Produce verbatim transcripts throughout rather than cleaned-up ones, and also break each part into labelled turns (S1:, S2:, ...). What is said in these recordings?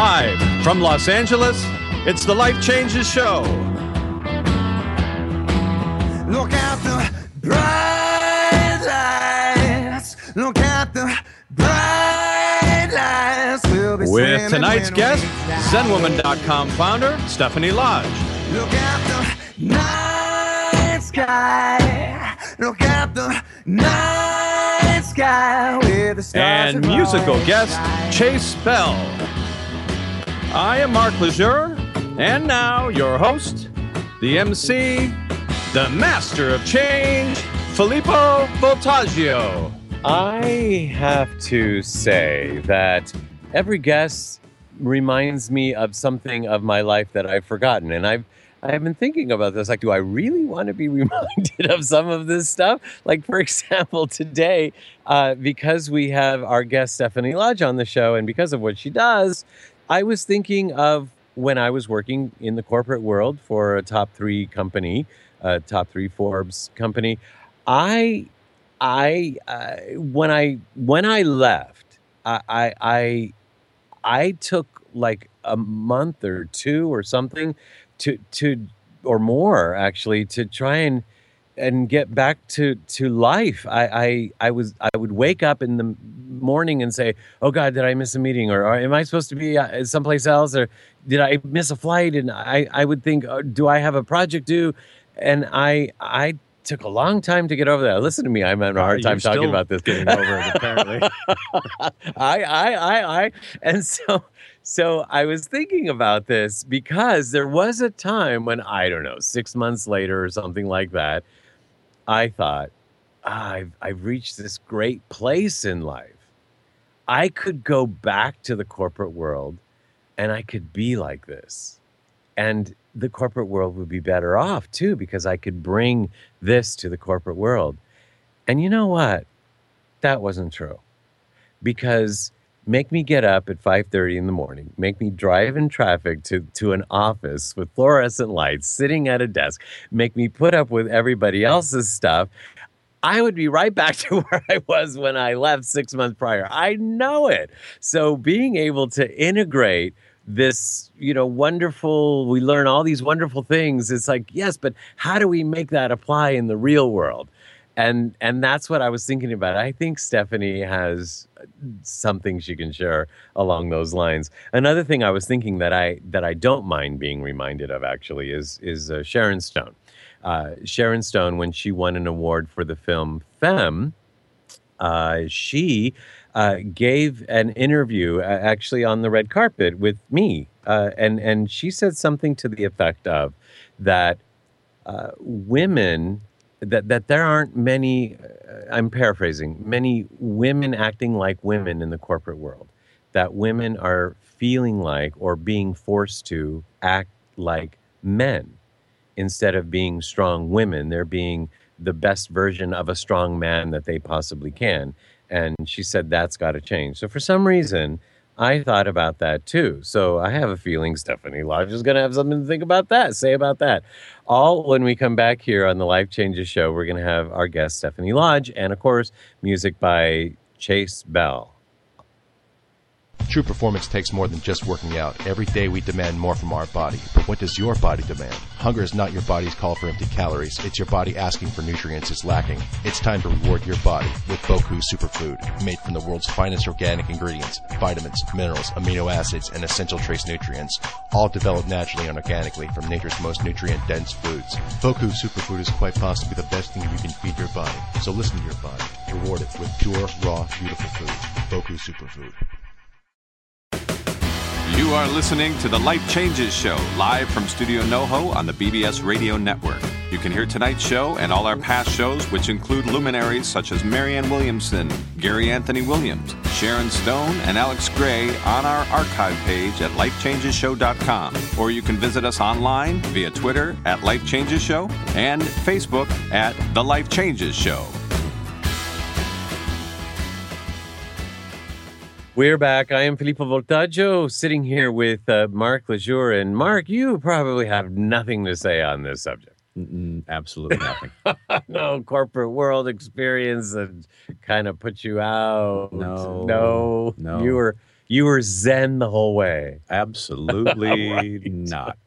S1: Live from Los Angeles, it's the Life Changes Show.
S2: Look at the bright lights. Look at the bright lights. We'll be
S1: With tonight's guest, Zen Woman dot com founder, Stephanie Lodge.
S2: Look at the night sky. Look at the night sky with the stars
S1: And musical guest, Chase Bell. I am Mark Lejeune, and now your host, the M C, the master of change, Filippo Voltaggio.
S3: I have to say that every guest reminds me of something of my life that I've forgotten. And I've I've been thinking about this. Like, do I really want to be reminded of some of this stuff? Like, for example, today, uh, because we have our guest Stephanie Lodge on the show, and because of what she does, I was thinking of when I was working in the corporate world for a top three company, a top three Forbes company. I, I, uh, when I when I left, I, I, I, I took like a month or two or something to to or more actually to try and and get back to to life. I, I I was I would wake up in the morning and say, "Oh God, did I miss a meeting? Or, or am I supposed to be someplace else? Or did I miss a flight?" And I I would think, oh, "Do I have a project due?" And I I took a long time to get over that. Listen to me, I'm having a hard time talking about this.
S1: Getting over it, apparently.
S3: I I I I and so. So I was thinking about this because there was a time when, I don't know, six months later or something like that, I thought, ah, I've, I've reached this great place in life. I could go back to the corporate world and I could be like this. And the corporate world would be better off too, because I could bring this to the corporate world. And you know what? That wasn't true. Because make me get up at five thirty in the morning, make me drive in traffic to, to an office with fluorescent lights, sitting at a desk, make me put up with everybody else's stuff, I would be right back to where I was when I left six months prior. I know it. So being able to integrate this, you know, wonderful, we learn all these wonderful things. It's like, yes, but how do we make that apply in the real world? And and that's what I was thinking about. I think Stephanie has something she can share along those lines. Another thing I was thinking that I that I don't mind being reminded of actually is is uh, Sharon Stone. Uh, Sharon Stone, when she won an award for the film Femme, uh, she uh, gave an interview uh, actually on the red carpet with me, uh, and and she said something to the effect of that uh, women. That that there aren't many, uh, I'm paraphrasing, many women acting like women in the corporate world. That women are feeling like or being forced to act like men instead of being strong women. They're being the best version of a strong man that they possibly can. And she said that's got to change. So for some reason, I thought about that too. So I have a feeling Stephanie Lodge is going to have something to think about that, say about that. All when we come back here on the Life Changes Show, we're going to have our guest Stephanie Lodge and, of course, music by Chase Bell.
S4: True performance takes more than just working out. Every day we demand more from our body. But what does your body demand? Hunger is not your body's call for empty calories. It's your body asking for nutrients it's lacking. It's time to reward your body with Boku Superfood, made from the world's finest organic ingredients, vitamins, minerals, amino acids, and essential trace nutrients, all developed naturally and organically from nature's most nutrient-dense foods. Boku Superfood is quite possibly the best thing you can feed your body. So listen to your body. Reward it with pure, raw, beautiful food. Boku Superfood.
S1: You are listening to the Life Changes Show, live from Studio NoHo on the B B S Radio Network. You can hear tonight's show and all our past shows, which include luminaries such as Marianne Williamson, Gary Anthony Williams, Sharon Stone, and Alex Gray on our archive page at life changes show dot com. Or you can visit us online via Twitter at Life Changes Show and Facebook at The Life Changes Show.
S3: We're back. I am Filippo Voltaggio, sitting here with uh, Mark Lejeune. And Mark, you probably have nothing to say on this subject.
S1: Mm-mm, absolutely nothing.
S3: No corporate world experience that kind of put you out.
S1: No,
S3: no,
S1: no.
S3: You were You were zen the whole way.
S1: Absolutely
S3: Right.
S1: not.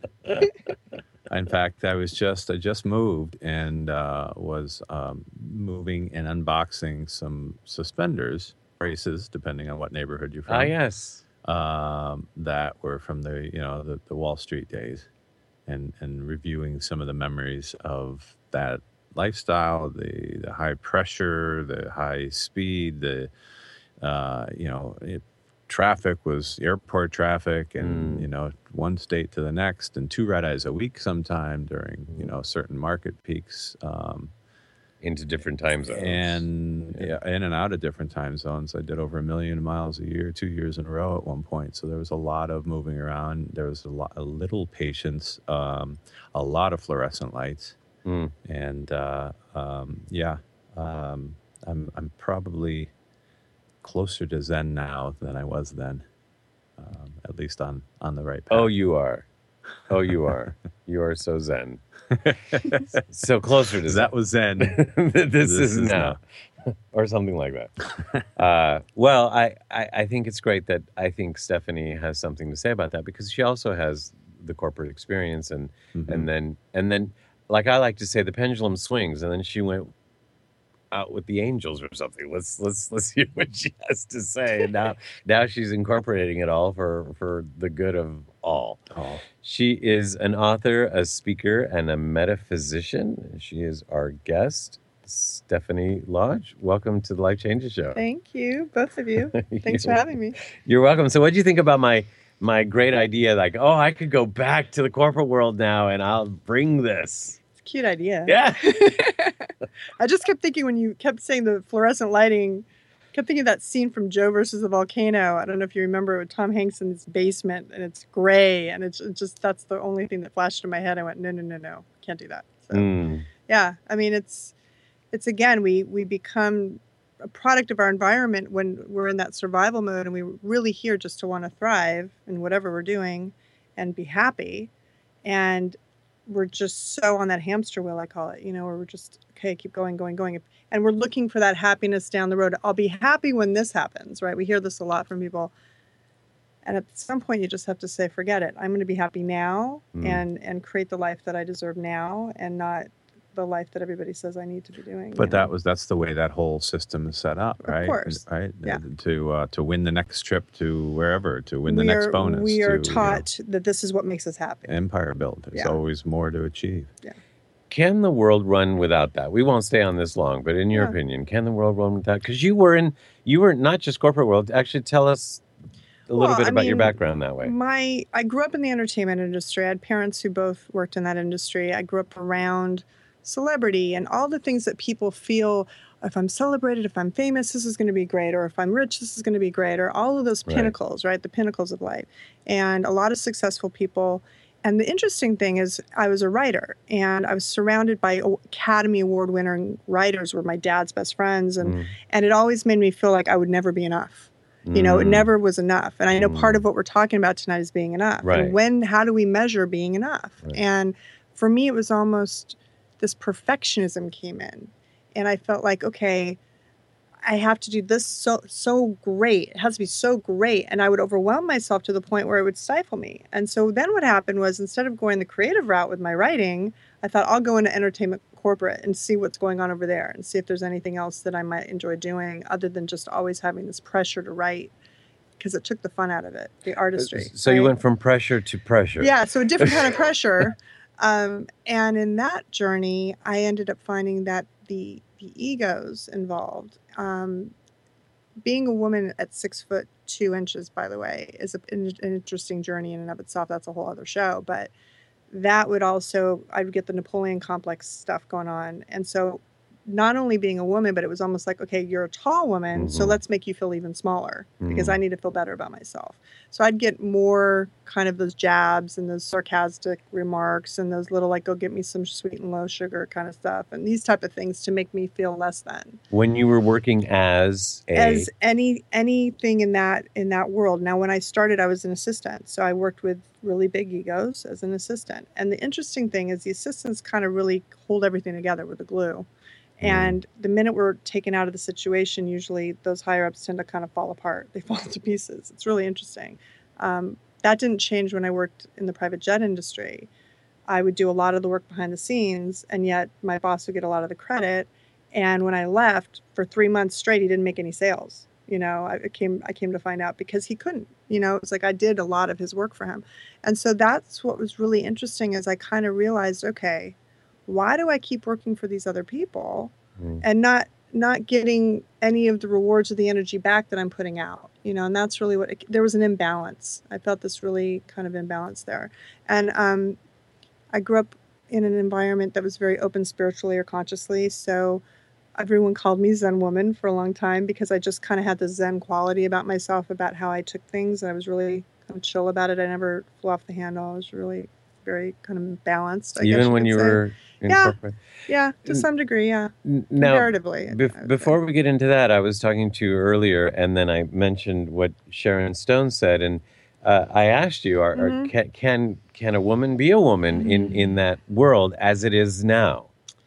S1: In fact, I was just I just moved and uh, was um, moving and unboxing some suspenders, braces, depending on what neighborhood you're from.
S3: Ah, yes.
S1: um, that were from the you know the, the Wall Street days, and and reviewing some of the memories of that lifestyle, the the high pressure, the high speed, the uh, you know it, traffic was airport traffic, and
S3: Mm.
S1: you know one state to the next, and two red eyes a week sometime during you know certain market peaks. Um,
S3: Into different time zones.
S1: and yeah. in and out of different time zones. I did over a million miles a year, two years in a row at one point. So there was a lot of moving around. There was a lot, a little patience, um, a lot of fluorescent lights,
S3: Mm.
S1: and uh, um, yeah, um, I'm I'm probably closer to Zen now than I was then, um, at least on on the right path.
S3: Oh, you are. Oh, you are. You are so zen. So closer to
S1: that was Zen.
S3: zen. this,
S1: This
S3: is,
S1: is
S3: now. Or something like that. uh, well, I, I, I think it's great that I think Stephanie has something to say about that, because she also has the corporate experience, and
S1: Mhm.
S3: and then and then like I like to say, the pendulum swings, and then she went out with the angels or something. Let's let's let's hear what she has to say. And now now she's incorporating it all for for the good of all.
S1: Oh.
S3: She is an author, a speaker, and a metaphysician. She is our guest, Stephanie Lodge. Welcome to the Life Changes Show.
S5: Thank you, both of you. Thanks for having me.
S3: You're welcome. So what do you think about my my great idea? Like, oh, I could go back to the corporate world now and I'll bring this.
S5: It's a cute idea.
S3: Yeah.
S5: I just kept thinking when you kept saying the fluorescent lighting, kept thinking of that scene from Joe versus the Volcano. I don't know if you remember, with Tom Hanks in his basement, and it's gray, and it's it's just, that's the only thing that flashed in my head. I went, no, no, no, no, can't do that. So
S3: Mm.
S5: yeah, I mean, it's it's again, we we become a product of our environment when we're in that survival mode, and we're really here just to want to thrive in whatever we're doing and be happy. And we're just so on that hamster wheel, I call it, you know, where we're just, okay, keep going, going, going. And we're looking for that happiness down the road. I'll be happy when this happens, right? We hear this a lot from people. And at some point, you just have to say, forget it. I'm going to be happy now
S3: Mm.
S5: and and create the life that I deserve now, and not the life that everybody says I need to be doing.
S1: But
S5: you know?
S1: that was that's the way that whole system is set up,
S5: Of
S1: right?
S5: course.
S1: Right.
S5: Yeah.
S1: To uh, to win the next trip to wherever, to win the
S5: we
S1: next
S5: are,
S1: bonus.
S5: We
S1: to,
S5: are
S1: you know,
S5: taught that this is what makes us happy.
S1: empire build. There's
S5: Yeah.
S1: always more to achieve.
S3: Can the world run without that? We won't stay on this long, but in your
S5: Yeah.
S3: opinion, can the world run without? Because you were in, you were not just corporate world. Actually, tell us a little
S5: Well,
S3: bit
S5: I
S3: about your
S5: mean,
S3: background that way.
S5: My I grew up in the entertainment industry. I had parents who both worked in that industry. I grew up around celebrity and all the things that people feel, if I'm celebrated, if I'm famous, this is going to be great, or if I'm rich, this is going to be great, or all of those
S3: Right.
S5: pinnacles, right? The pinnacles of life. And a lot of successful people. And the interesting thing is I was a writer, and I was surrounded by Academy Award winning writers, were my dad's best friends, and
S3: Mm.
S5: and it always made me feel like I would never be enough. You know, it
S3: Mm.
S5: never was enough. And I know part
S3: Mm.
S5: of what we're talking about tonight is being enough.
S3: Right.
S5: And when, how do we measure being enough?
S3: Right.
S5: And for me, it was almost this perfectionism came in. And I felt like, okay, I have to do this so so great. It has to be so great. And I would overwhelm myself to the point where it would stifle me. And so then what happened was, instead of going the creative route with my writing, I thought I'll go into entertainment corporate and see what's going on over there, and see if there's anything else that I might enjoy doing other than just always having this pressure to write, because it took the fun out of it, the artistry.
S3: So you
S5: right?
S3: went from pressure to pressure.
S5: Yeah, so a different kind of pressure. Um, and in that journey, I ended up finding that the the egos involved, um, being a woman at six foot two inches, by the way, is a, an, an interesting journey in and of itself. That's a whole other show. But that would also, I would get the Napoleon complex stuff going on. And so not only being a woman, but it was almost like, okay, you're a tall woman, so
S3: Mhm.
S5: let's make you feel even smaller, because
S3: Mhm.
S5: I need to feel better about myself. So I'd get more kind of those jabs and those sarcastic remarks and those little, like, go get me some sweet and low sugar kind of stuff, and these type of things to make me feel less than.
S3: When you were working as a
S5: As any anything in that in that world. Now, when I started, I was an assistant, so I worked with really big egos as an assistant. And the interesting thing is the assistants kind of really hold everything together with the glue. And the minute we're taken out of the situation, usually those higher ups tend to kind of fall apart. They fall to pieces. It's really interesting. Um, that didn't change when I worked in the private jet industry. I would do a lot of the work behind the scenes, and yet my boss would get a lot of the credit. And when I left, for three months straight, he didn't make any sales. You know, I came I came to find out because he couldn't. You know, it was like I did a lot of his work for him. And so that's what was really interesting is I kind of realized, okay, why do I keep working for these other people mm. and not not getting any of the rewards or the energy back that I'm putting out? You know, and that's really what, it, there was an imbalance. I felt this really kind of imbalance there. And um, I grew up in an environment that was very open spiritually or consciously. So everyone called me Zen woman for a long time because I just kind of had the Zen quality about myself, about how I took things. I was really kind of chill about it. I never flew off the handle. I was really very kind of balanced. I
S3: Even
S5: guess you
S3: when
S5: could
S3: you
S5: say.
S3: were in
S5: Yeah.
S3: corporate?
S5: Yeah, to some degree, yeah.
S3: Now,
S5: Comparatively.
S3: bef-
S5: I would
S3: before
S5: say.
S3: we get into that, I was talking to you earlier, and then I mentioned what Sharon Stone said, and uh, I asked you, are,
S5: Mhm.
S3: are, can, can can a woman be a woman in, in that world as it is now?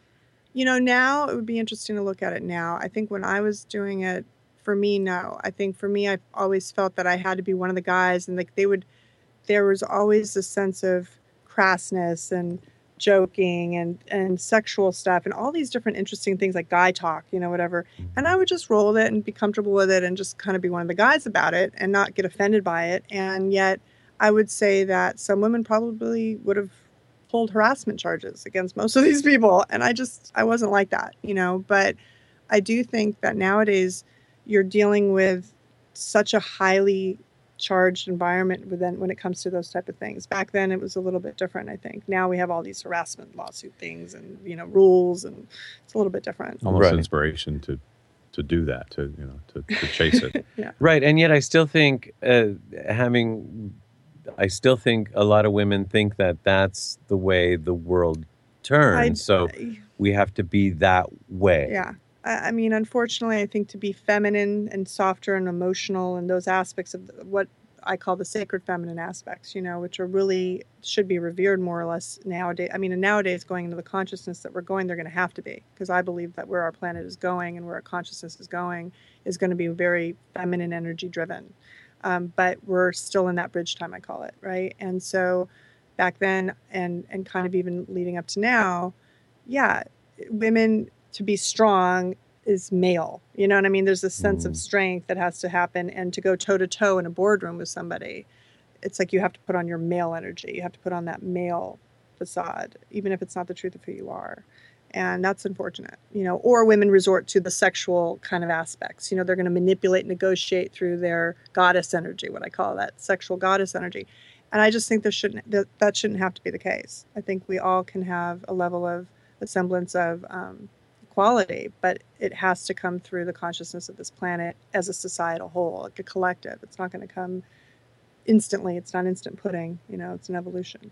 S5: You know, now it would be interesting to look at it now. I think when I was doing it, for me, no. I think for me, I always felt that I had to be one of the guys, and like they would, there was always a sense of crassness and joking and and sexual stuff and all these different interesting things like guy talk, you know, whatever. And I would just roll with it and be comfortable with it and just kind of be one of the guys about it and not get offended by it. And yet, I would say that some women probably would have pulled harassment charges against most of these people. And I just, I wasn't like that, you know, but I do think that nowadays you're dealing with such a highly charged environment when, when it comes to those type of things. Back then it was a little bit different, I think. Now we have all these harassment lawsuit things and, you know, rules, and it's a little bit different.
S1: Almost
S3: Right.
S1: inspiration to to do that, to you know, to, to chase it.
S5: Yeah.
S3: Right, and yet I still think uh, having, I still think a lot of women think that that's the way the world turns.
S5: I-
S3: so
S5: I-
S3: we have to be that way.
S5: Yeah. I I mean, unfortunately, I think to be feminine and softer and emotional and those aspects of the- what I call the sacred feminine aspects, you know, which are really should be revered more or less nowadays. I mean, and nowadays going into the consciousness that we're going, they're going to have to be, because I believe that where our planet is going and where our consciousness is going is going to be very feminine energy driven. Um, but we're still in that bridge time, I call it, right? And so back then and and kind of even leading up to now, yeah, women to be strong is male. You know what I mean? There's a sense
S3: Mm.
S5: of strength that has to happen, and to go toe to toe in a boardroom with somebody, it's like you have to put on your male energy. You have to put on that male facade, even if it's not the truth of who you are. And that's unfortunate, you know, or women resort to the sexual kind of aspects. You know, they're going to manipulate, negotiate through their goddess energy, what I call that sexual goddess energy. And I just think there shouldn't, that, that shouldn't have to be the case. I think we all can have a level of a semblance of um, equality, but it has to come through the consciousness of this planet as a societal whole, like a collective. It's not going to come instantly. It's not instant pudding. You know, it's an evolution.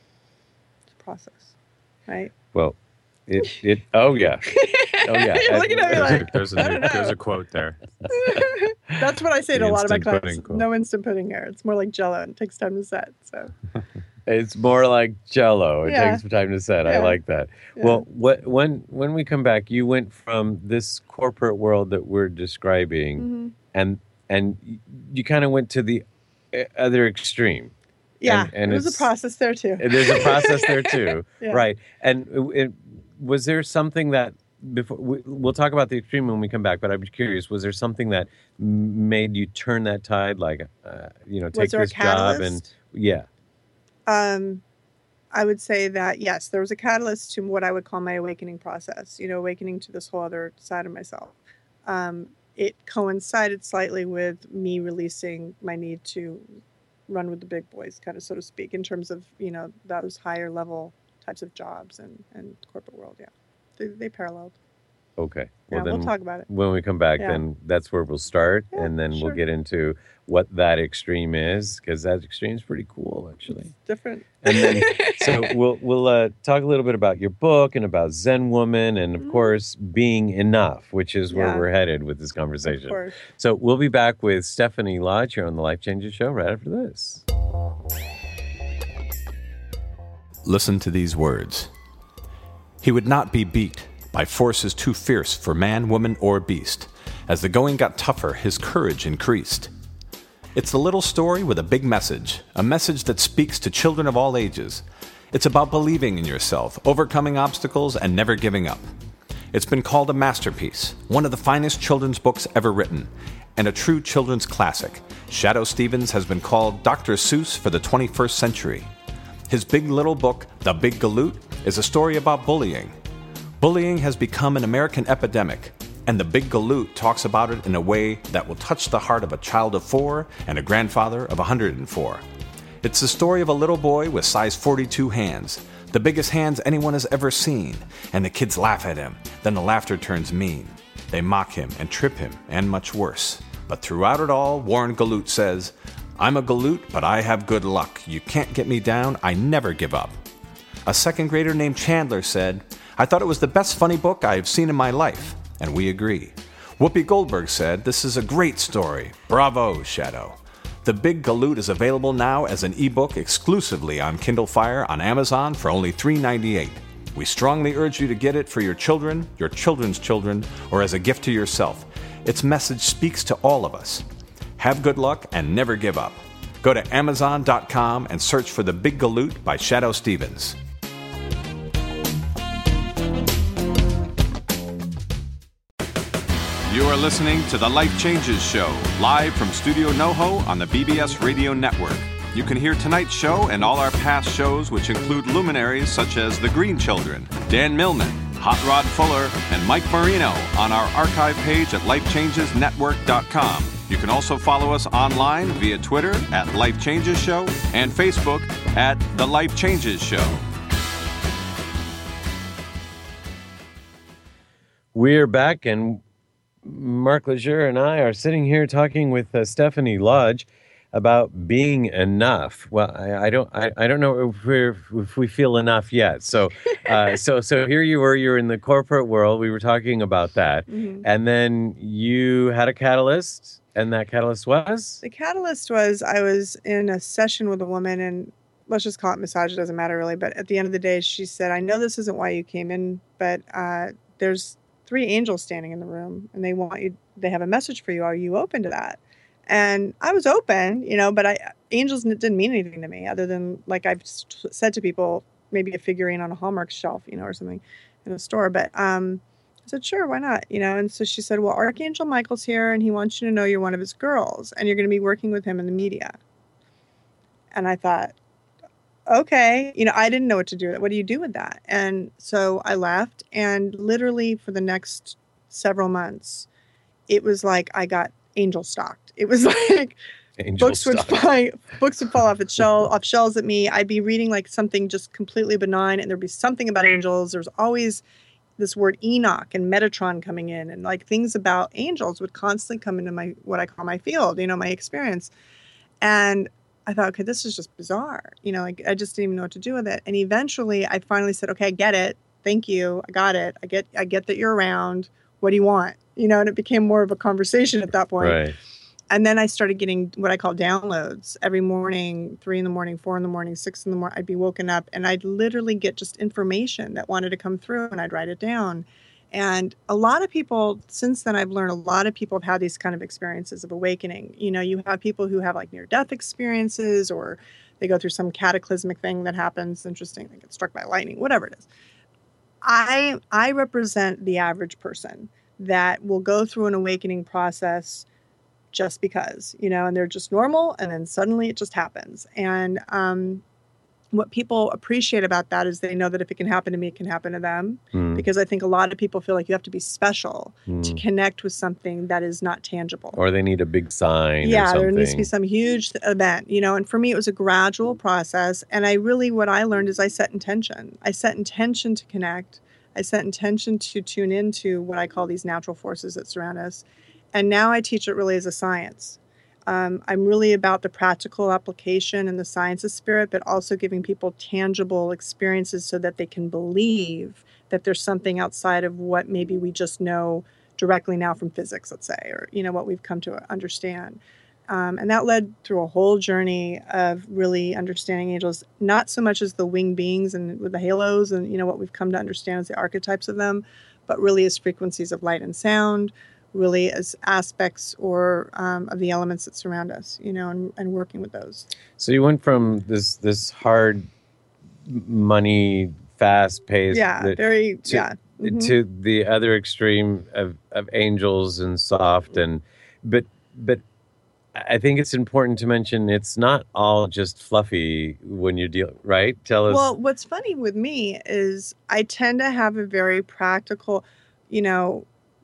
S5: It's a process, right?
S3: Well, it, it oh yeah. Oh, yeah.
S5: You're looking at me
S1: There's a,
S5: like,
S1: there's,
S5: I
S1: a,
S5: don't
S1: new, there's
S5: know.
S1: a quote there.
S5: That's what I say
S1: The
S5: to a lot of my
S1: instant
S5: clients.
S1: pudding quote.
S5: No instant pudding here. It's more like Jello. It takes time to set. So
S3: It's more like Jello. It
S5: Yeah.
S3: takes some time to set. I
S5: Yeah.
S3: like that.
S5: Yeah.
S3: Well, what when when we come back, you went from this corporate world that we're describing,
S5: mhm.
S3: and and y- you kind of went to the uh, other extreme.
S5: yeah,
S3: And- and
S5: it was a
S3: it's-
S5: process there too.
S3: And there's a process there too,
S5: Yeah.
S3: right? And it, it, was there something that before we, we'll talk about the extreme when we come back? But I'm curious, was there something that m- made you turn that tide? Like, uh, you know, take
S5: Was there a
S3: this job and
S5: catalyst?
S3: yeah.
S5: Um, I would say that yes, there was a catalyst to what I would call my awakening process. You know, awakening to this whole other side of myself. Um, it coincided slightly with me releasing my need to run with the big boys, kind of so to speak, in terms of you know those higher level types of jobs and and corporate world. Yeah, they, they paralleled.
S3: Okay.
S5: Yeah,
S3: Well,
S5: we'll
S3: then
S5: talk about it.
S3: when we come back,
S5: Yeah.
S3: then that's where we'll start,
S5: Yeah,
S3: and then
S5: sure.
S3: we'll get into what that extreme is, because that extreme is pretty cool, actually.
S5: It's different.
S3: And then, so we'll we'll uh, talk a little bit about your book and about Zen Woman, and of
S5: Mhm.
S3: course, being enough, which is where
S5: Yeah.
S3: we're headed with this
S5: Of
S3: conversation.
S5: course.
S3: So we'll be back with Stephanie Lodge here on the Life Changes Show right after this.
S1: listen to these words. He would not be beat by forces too fierce for man, woman, or beast. As the going got tougher, his courage increased. It's a little story with a big message, a message that speaks to children of all ages. It's about believing in yourself, overcoming obstacles, and never giving up. It's been called a masterpiece, one of the finest children's books ever written, and a true children's classic. Shadoe Stevens has been called Doctor Seuss for the twenty-first century. His big little book, The Big Galoot, is a story about bullying. Bullying has become an American epidemic, and The Big Galoot talks about it in a way that will touch the heart of a child of four and a grandfather of one hundred four. It's the story of a little boy with size forty-two hands, the biggest hands anyone has ever seen, and the kids laugh at him. Then the laughter turns mean. They mock him and trip him, and much worse. But throughout it all, Warren Galoot says, "I'm a Galoot, but I have good luck. You can't get me down, I never give up." A second grader named Chandler said, "I thought it was the best funny book I have seen in my life." And we agree. Whoopi Goldberg said, "This is a great story. Bravo, Shadoe." The Big Galoot is available now as an ebook exclusively on Kindle Fire on Amazon for only three dollars and ninety-eight cents. We strongly urge you to get it for your children, your children's children, or as a gift to yourself. Its message speaks to all of us. Have good luck and never give up. Go to amazon dot com and search for The Big Galoot by Shadoe Stevens. You are listening to The Life Changes Show, live from Studio NoHo on the B B S Radio Network. You can hear tonight's show and all our past shows, which include luminaries such as The Green Children, Dan Millman, Hot Rod Fuller, and Mike Marino on our archive page at life changes network dot com. You can also follow us online via Twitter at Life Changes Show and Facebook at The Life Changes Show.
S3: We're back, and Mark Lejeune and I are sitting here talking with uh, Stephanie Lodge about being enough. Well, I, I don't, I, I don't know if we if we feel enough yet. So, uh, so, so here you were. You're in the corporate world. We were talking about that, mm-hmm. and then you had a catalyst, and that catalyst was
S5: the catalyst was I was in a session with a woman, and let's just call it massage. It doesn't matter really. But at the end of the day, she said, "I know this isn't why you came in, but uh, there's three angels standing in the room, and they want you. They have a message for you. Are you open to that?" And I was open, you know, but I angels didn't mean anything to me other than, like I've said to people, maybe a figurine on a Hallmark shelf, you know, or something in a store. But um, I said, sure, why not? You know, and so she said, well, Archangel Michael's here, and he wants you to know you're one of his girls, and you're going to be working with him in the media. And I thought, okay, you know, I didn't know what to do. What do you do with that? And so I left, and literally for the next several months, it was like I got angel stalked. It was like angel books stocked. would fly, books would fall off its shell, off shelves at me. I'd be reading like something just completely benign, and there'd be something about angels. There's always this word Enoch and Metatron coming in, and like things about angels would constantly come into my what I call my field, you know, my experience. And I thought, okay, this is just bizarre. You know, like I just didn't even know what to do with it. And eventually I finally said, okay, I get it. Thank you. I got it. I get I get that you're around. What do you want? You know, and it became more of a conversation at that point.
S3: Right.
S5: And then I started getting what I call downloads every morning, three in the morning, four in the morning, six in the morning. I'd be woken up and I'd literally get just information that wanted to come through, and I'd write it down. And a lot of people, since then, I've learned a lot of people have had these kind of experiences of awakening. You know, you have people who have like near-death experiences, or they go through some cataclysmic thing that happens. Interesting, they get struck by lightning, whatever it is. I I represent the average person that will go through an awakening process just because, you know, and they're just normal, and then suddenly it just happens. And um, what people appreciate about that is they know that if it can happen to me, it can happen to them. Mm. Because I think a lot of people feel like you have to be special mm. to connect with something that is not tangible.
S3: Or they need a big sign
S5: yeah,
S3: or something.
S5: There needs to be some huge event, you know. And for me, it was a gradual process. And I really, what I learned is I set intention. I set intention to connect. I set intention to tune into what I call these natural forces that surround us. And now I teach it really as a science. Um, I'm really about the practical application and the science of spirit, but also giving people tangible experiences so that they can believe that there's something outside of what maybe we just know directly now from physics, let's say, or, you know, what we've come to understand. Um, and that led through a whole journey of really understanding angels, not so much as the winged beings and with the halos and, you know, what we've come to understand as the archetypes of them, but really as frequencies of light and sound, really as aspects or um, of the elements that surround us, you know, and, and working with those.
S3: So you went from this this hard money, fast paced,
S5: Yeah, very,
S3: to,
S5: yeah. Mm-hmm.
S3: to the other extreme of, of angels and soft, and but but I think it's important to mention it's not all just fluffy when you deal, right? Tell us.
S5: Well, what's funny with me is I tend to have a very practical, you know,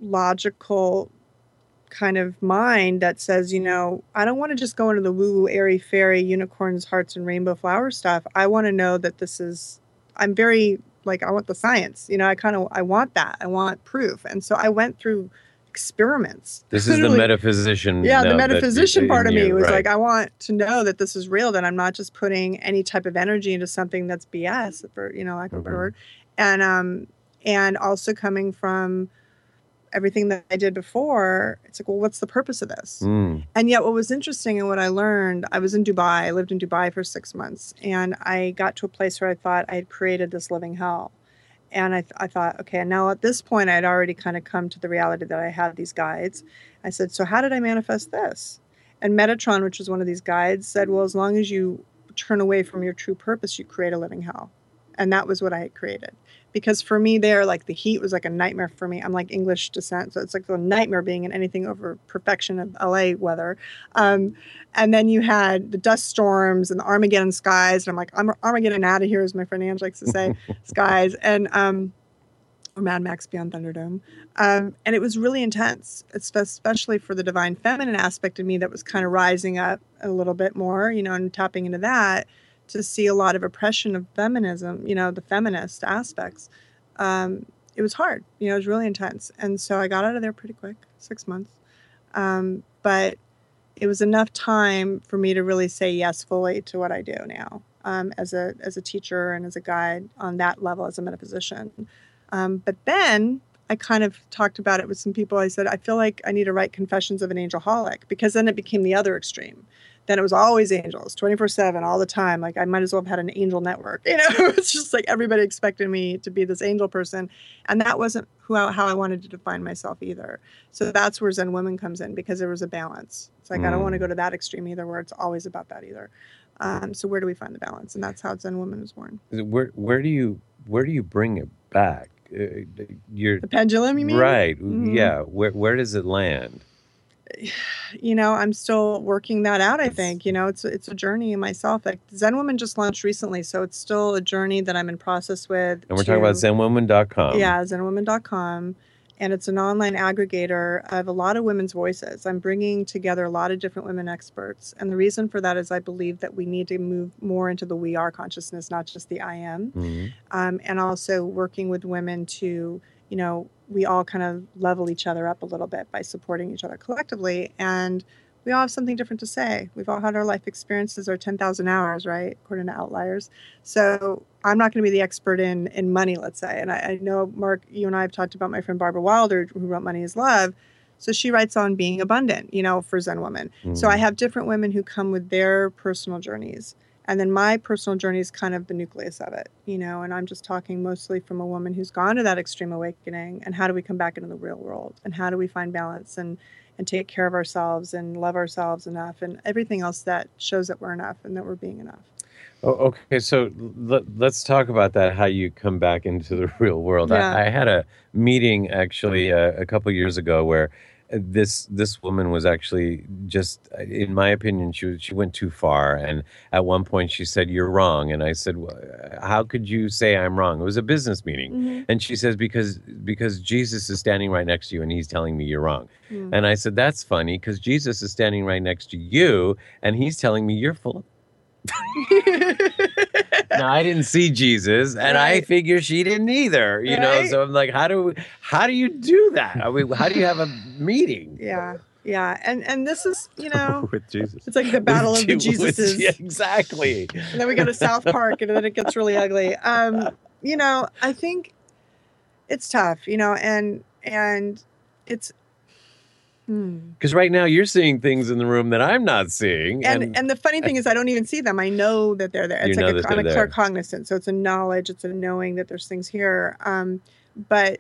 S5: logical kind of mind that says, you know, I don't want to just go into the woo-woo, airy, fairy, unicorns, hearts, and rainbow flower stuff. I want to know that this is, I'm very, like, I want the science. You know, I kind of, I want that. I want proof. And so I went through experiments.
S3: This is the metaphysician.
S5: Yeah, the metaphysician
S3: that,
S5: part of me
S3: you,
S5: was
S3: right.
S5: like, I want to know that this is real, that I'm not just putting any type of energy into something that's B S, for, you know, lack of a better word. And, um, and also coming from everything that I did before, it's like, well, what's the purpose of this?
S3: Mm.
S5: And yet what was interesting and what I learned, I was in Dubai, I lived in Dubai for six months, and I got to a place where I thought I had created this living hell. And I, th- I thought, okay, now at this point, I'd already kind of come to the reality that I had these guides. I said, so how did I manifest this? And Metatron, which was one of these guides, said, well, as long as you turn away from your true purpose, you create a living hell. And that was what I had created. Because for me there, like the heat was like a nightmare for me. I'm like English descent, so it's like a nightmare being in anything over perfection of L A weather. Um, and then you had the dust storms and the Armageddon skies. And I'm like, I'm Armageddon out of here, as my friend Ange likes to say, skies. And um, or Mad Max Beyond Thunderdome. Um, and it was really intense, especially for the divine feminine aspect of me that was kind of rising up a little bit more, you know, and tapping into that, to see a lot of oppression of feminism, you know, the feminist aspects. Um, it was hard, you know, it was really intense. And so I got out of there pretty quick, six months. Um, but it was enough time for me to really say yes fully to what I do now, um, as a as a teacher and as a guide on that level as a metaphysician. Um, but then I kind of talked about it with some people. I said, I feel like I need to write Confessions of an Angelholic, because then it became the other extreme. Then it was always angels, twenty-four seven, all the time. Like I might as well have had an angel network. You know, it's just like everybody expected me to be this angel person. And that wasn't who how I wanted to define myself either. So that's where Zen Woman comes in, because there was a balance. It's like, mm. I don't want to go to that extreme either, where it's always about that either. Um, so where do we find the balance? And that's how Zen Woman was born.
S3: Where where do you where do you bring it back? Uh, you're,
S5: the pendulum, you mean?
S3: Right.
S5: Mm-hmm.
S3: Yeah. Where where does it land?
S5: You know, I'm still working that out, I think. You know, it's it's a journey in myself. Like Zen Woman just launched recently, so it's still a journey that I'm in process with.
S3: And we're
S5: to,
S3: talking about zen woman dot com.
S5: Yeah, zen woman dot com. And it's an online aggregator of a lot of women's voices. I'm bringing together a lot of different women experts. And the reason for that is I believe that we need to move more into the we are consciousness, not just the I am. Mm-hmm. Um, and also working with women to, you know, we all kind of level each other up a little bit by supporting each other collectively. And we all have something different to say. We've all had our life experiences, our ten thousand hours, right? According to Outliers. So I'm not going to be the expert in, in money, let's say. And I, I know, Mark, you and I have talked about my friend Barbara Wilder, who wrote Money is Love. So she writes on being abundant, you know, for Zen Woman. Mm. So I have different women who come with their personal journeys. And then my personal journey is kind of the nucleus of it, you know, and I'm just talking mostly from a woman who's gone to that extreme awakening, and how do we come back into the real world, and how do we find balance and, and take care of ourselves and love ourselves enough, and everything else that shows that we're enough and that we're being enough.
S3: Oh, okay. So let, let's talk about that, how you come back into the real world.
S5: Yeah.
S3: I, I had a meeting actually uh, a couple years ago where this this woman was actually just, in my opinion, she she went too far. And at one point she said, "You're wrong." And I said, well, "How could you say I'm wrong?" It was a business meeting. Mm-hmm. And she says, because because Jesus is standing right next to you and he's telling me you're wrong. Mm. And I said, "That's funny, because Jesus is standing right next to you and he's telling me you're full of..." Now I didn't see Jesus, and right. I figure she didn't either, you right. know. So I'm like, how do how do you do that? I mean, how do you have a meeting?
S5: Yeah, yeah, and and this is, you know,
S3: with Jesus.
S5: It's like the battle with, of the Jesuses.
S3: Yeah, exactly.
S5: And then we go to South Park, and then it gets really ugly. Um, you know, I think it's tough, you know, and and it's
S3: Because right now you're seeing things in the room that I'm not seeing.
S5: And,
S3: And,
S5: and the funny thing is I don't even see them. I know that they're there.
S3: You
S5: It's
S3: know
S5: like
S3: that
S5: a, I'm
S3: they're
S5: a
S3: there.
S5: claircognizant. So it's a knowledge, it's a knowing that there's things here. Um, but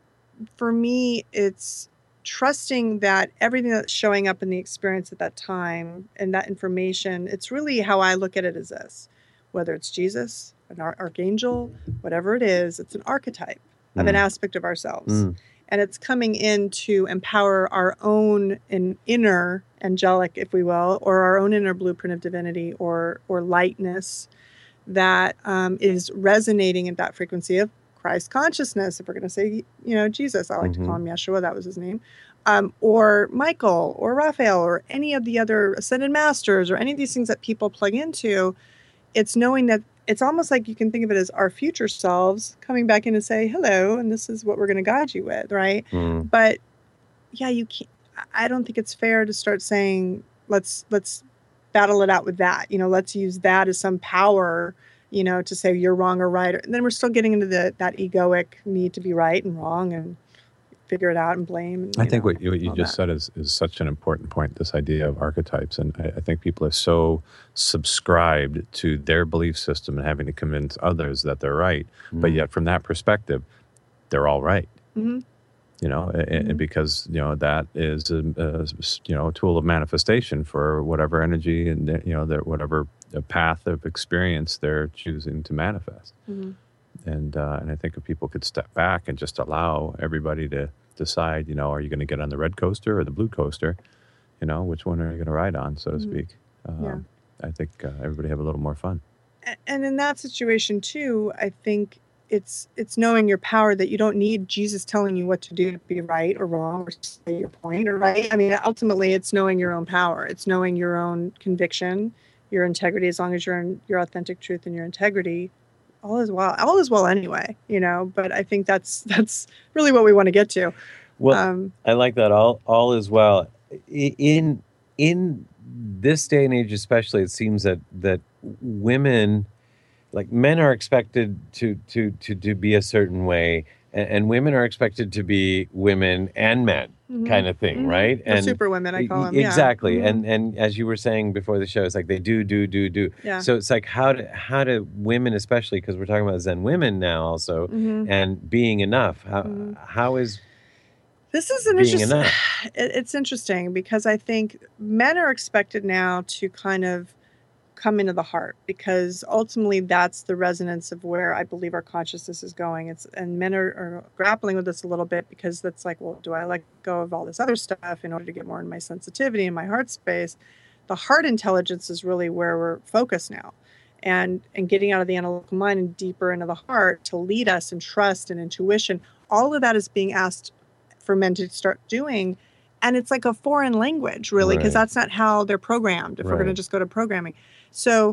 S5: for me, it's trusting that everything that's showing up in the experience at that time and that information, it's really how I look at it as this. Whether it's Jesus, an ar- archangel, whatever it is, it's an archetype of an
S3: Mm.
S5: aspect of ourselves.
S3: Mm.
S5: And it's coming in to empower our own in, inner angelic, if we will, or our own inner blueprint of divinity or or lightness that um, is resonating at that frequency of Christ consciousness. If we're going to say, you know, Jesus, I like
S3: Mhm.
S5: to call him Yeshua, that was his name, um, or Michael, or Raphael, or any of the other ascended masters, or any of these things that people plug into. It's knowing that it's almost like you can think of it as our future selves coming back in and say, hello, and this is what we're going to guide you with, right?
S3: Mm.
S5: But yeah, you can't, I don't think it's fair to start saying, let's, let's battle it out with that. You know, let's use that as some power, you know, to say you're wrong or right. And then we're still getting into the, that egoic need to be right and wrong and figure it out and blame. And,
S1: I
S5: you
S1: think
S5: know,
S1: what you, what you
S5: all
S1: just
S5: that.
S1: said is, is such an important point, this idea of archetypes. And I, I think people are so subscribed to their belief system and having to convince others that they're right. But
S3: Mm.
S1: yet from that perspective, they're all right.
S5: Mhm.
S1: You know, a- and,
S5: Mhm.
S1: because, you know, that is, a, a, you know, a tool of manifestation for whatever energy and, you know, their, whatever path of experience they're choosing to manifest.
S5: Mhm.
S1: And uh, and I think if people could step back and just allow everybody to decide, you know, are you going to get on the red coaster or the blue coaster? You know, which one are you going to ride on, so to
S5: Mhm.
S1: speak? Um,
S5: Yeah.
S1: I think uh, everybody have a little more fun.
S5: A- And in that situation too, I think it's it's knowing your power that you don't need Jesus telling you what to do to be right or wrong or to say your point or right. I mean, ultimately, it's knowing your own power. It's knowing your own conviction, your integrity. As long as you're in your authentic truth and your integrity, all is well. All is well anyway, you know. But I think that's that's really what we want to get to.
S3: Well,
S5: Um,
S3: I like that. All all is well. I- In in this day and age, especially, it seems that that women, like men, are expected to to to, to be a certain way, and, and women are expected to be women and men,
S5: mhm,
S3: kind of thing,
S5: mhm.
S3: right?
S5: The super women, I call
S3: e-
S5: them. Yeah.
S3: exactly.
S5: Mhm.
S3: And and as you were saying before the show, it's like they do do do do.
S5: Yeah.
S3: So it's like how do how do women, especially because we're talking about Zen women now, also,
S5: Mhm.
S3: and being enough. How
S5: Mhm.
S3: how is
S5: This is an
S3: being
S5: interesting.
S3: enough?
S5: It, it's interesting because I think men are expected now to kind of come into the heart because ultimately that's the resonance of where I believe our consciousness is going. It's and men are, are grappling with this a little bit because that's like, well, do I let go of all this other stuff in order to get more in my sensitivity and my heart space? The heart intelligence is really where we're focused now. And and getting out of the analytical mind and deeper into the heart to lead us in trust and intuition. All of that is being asked for men to start doing. And it's like a foreign language, really, because
S3: Right.
S5: that's not how they're programmed, if we're going to
S3: Right.
S5: just go to programming. So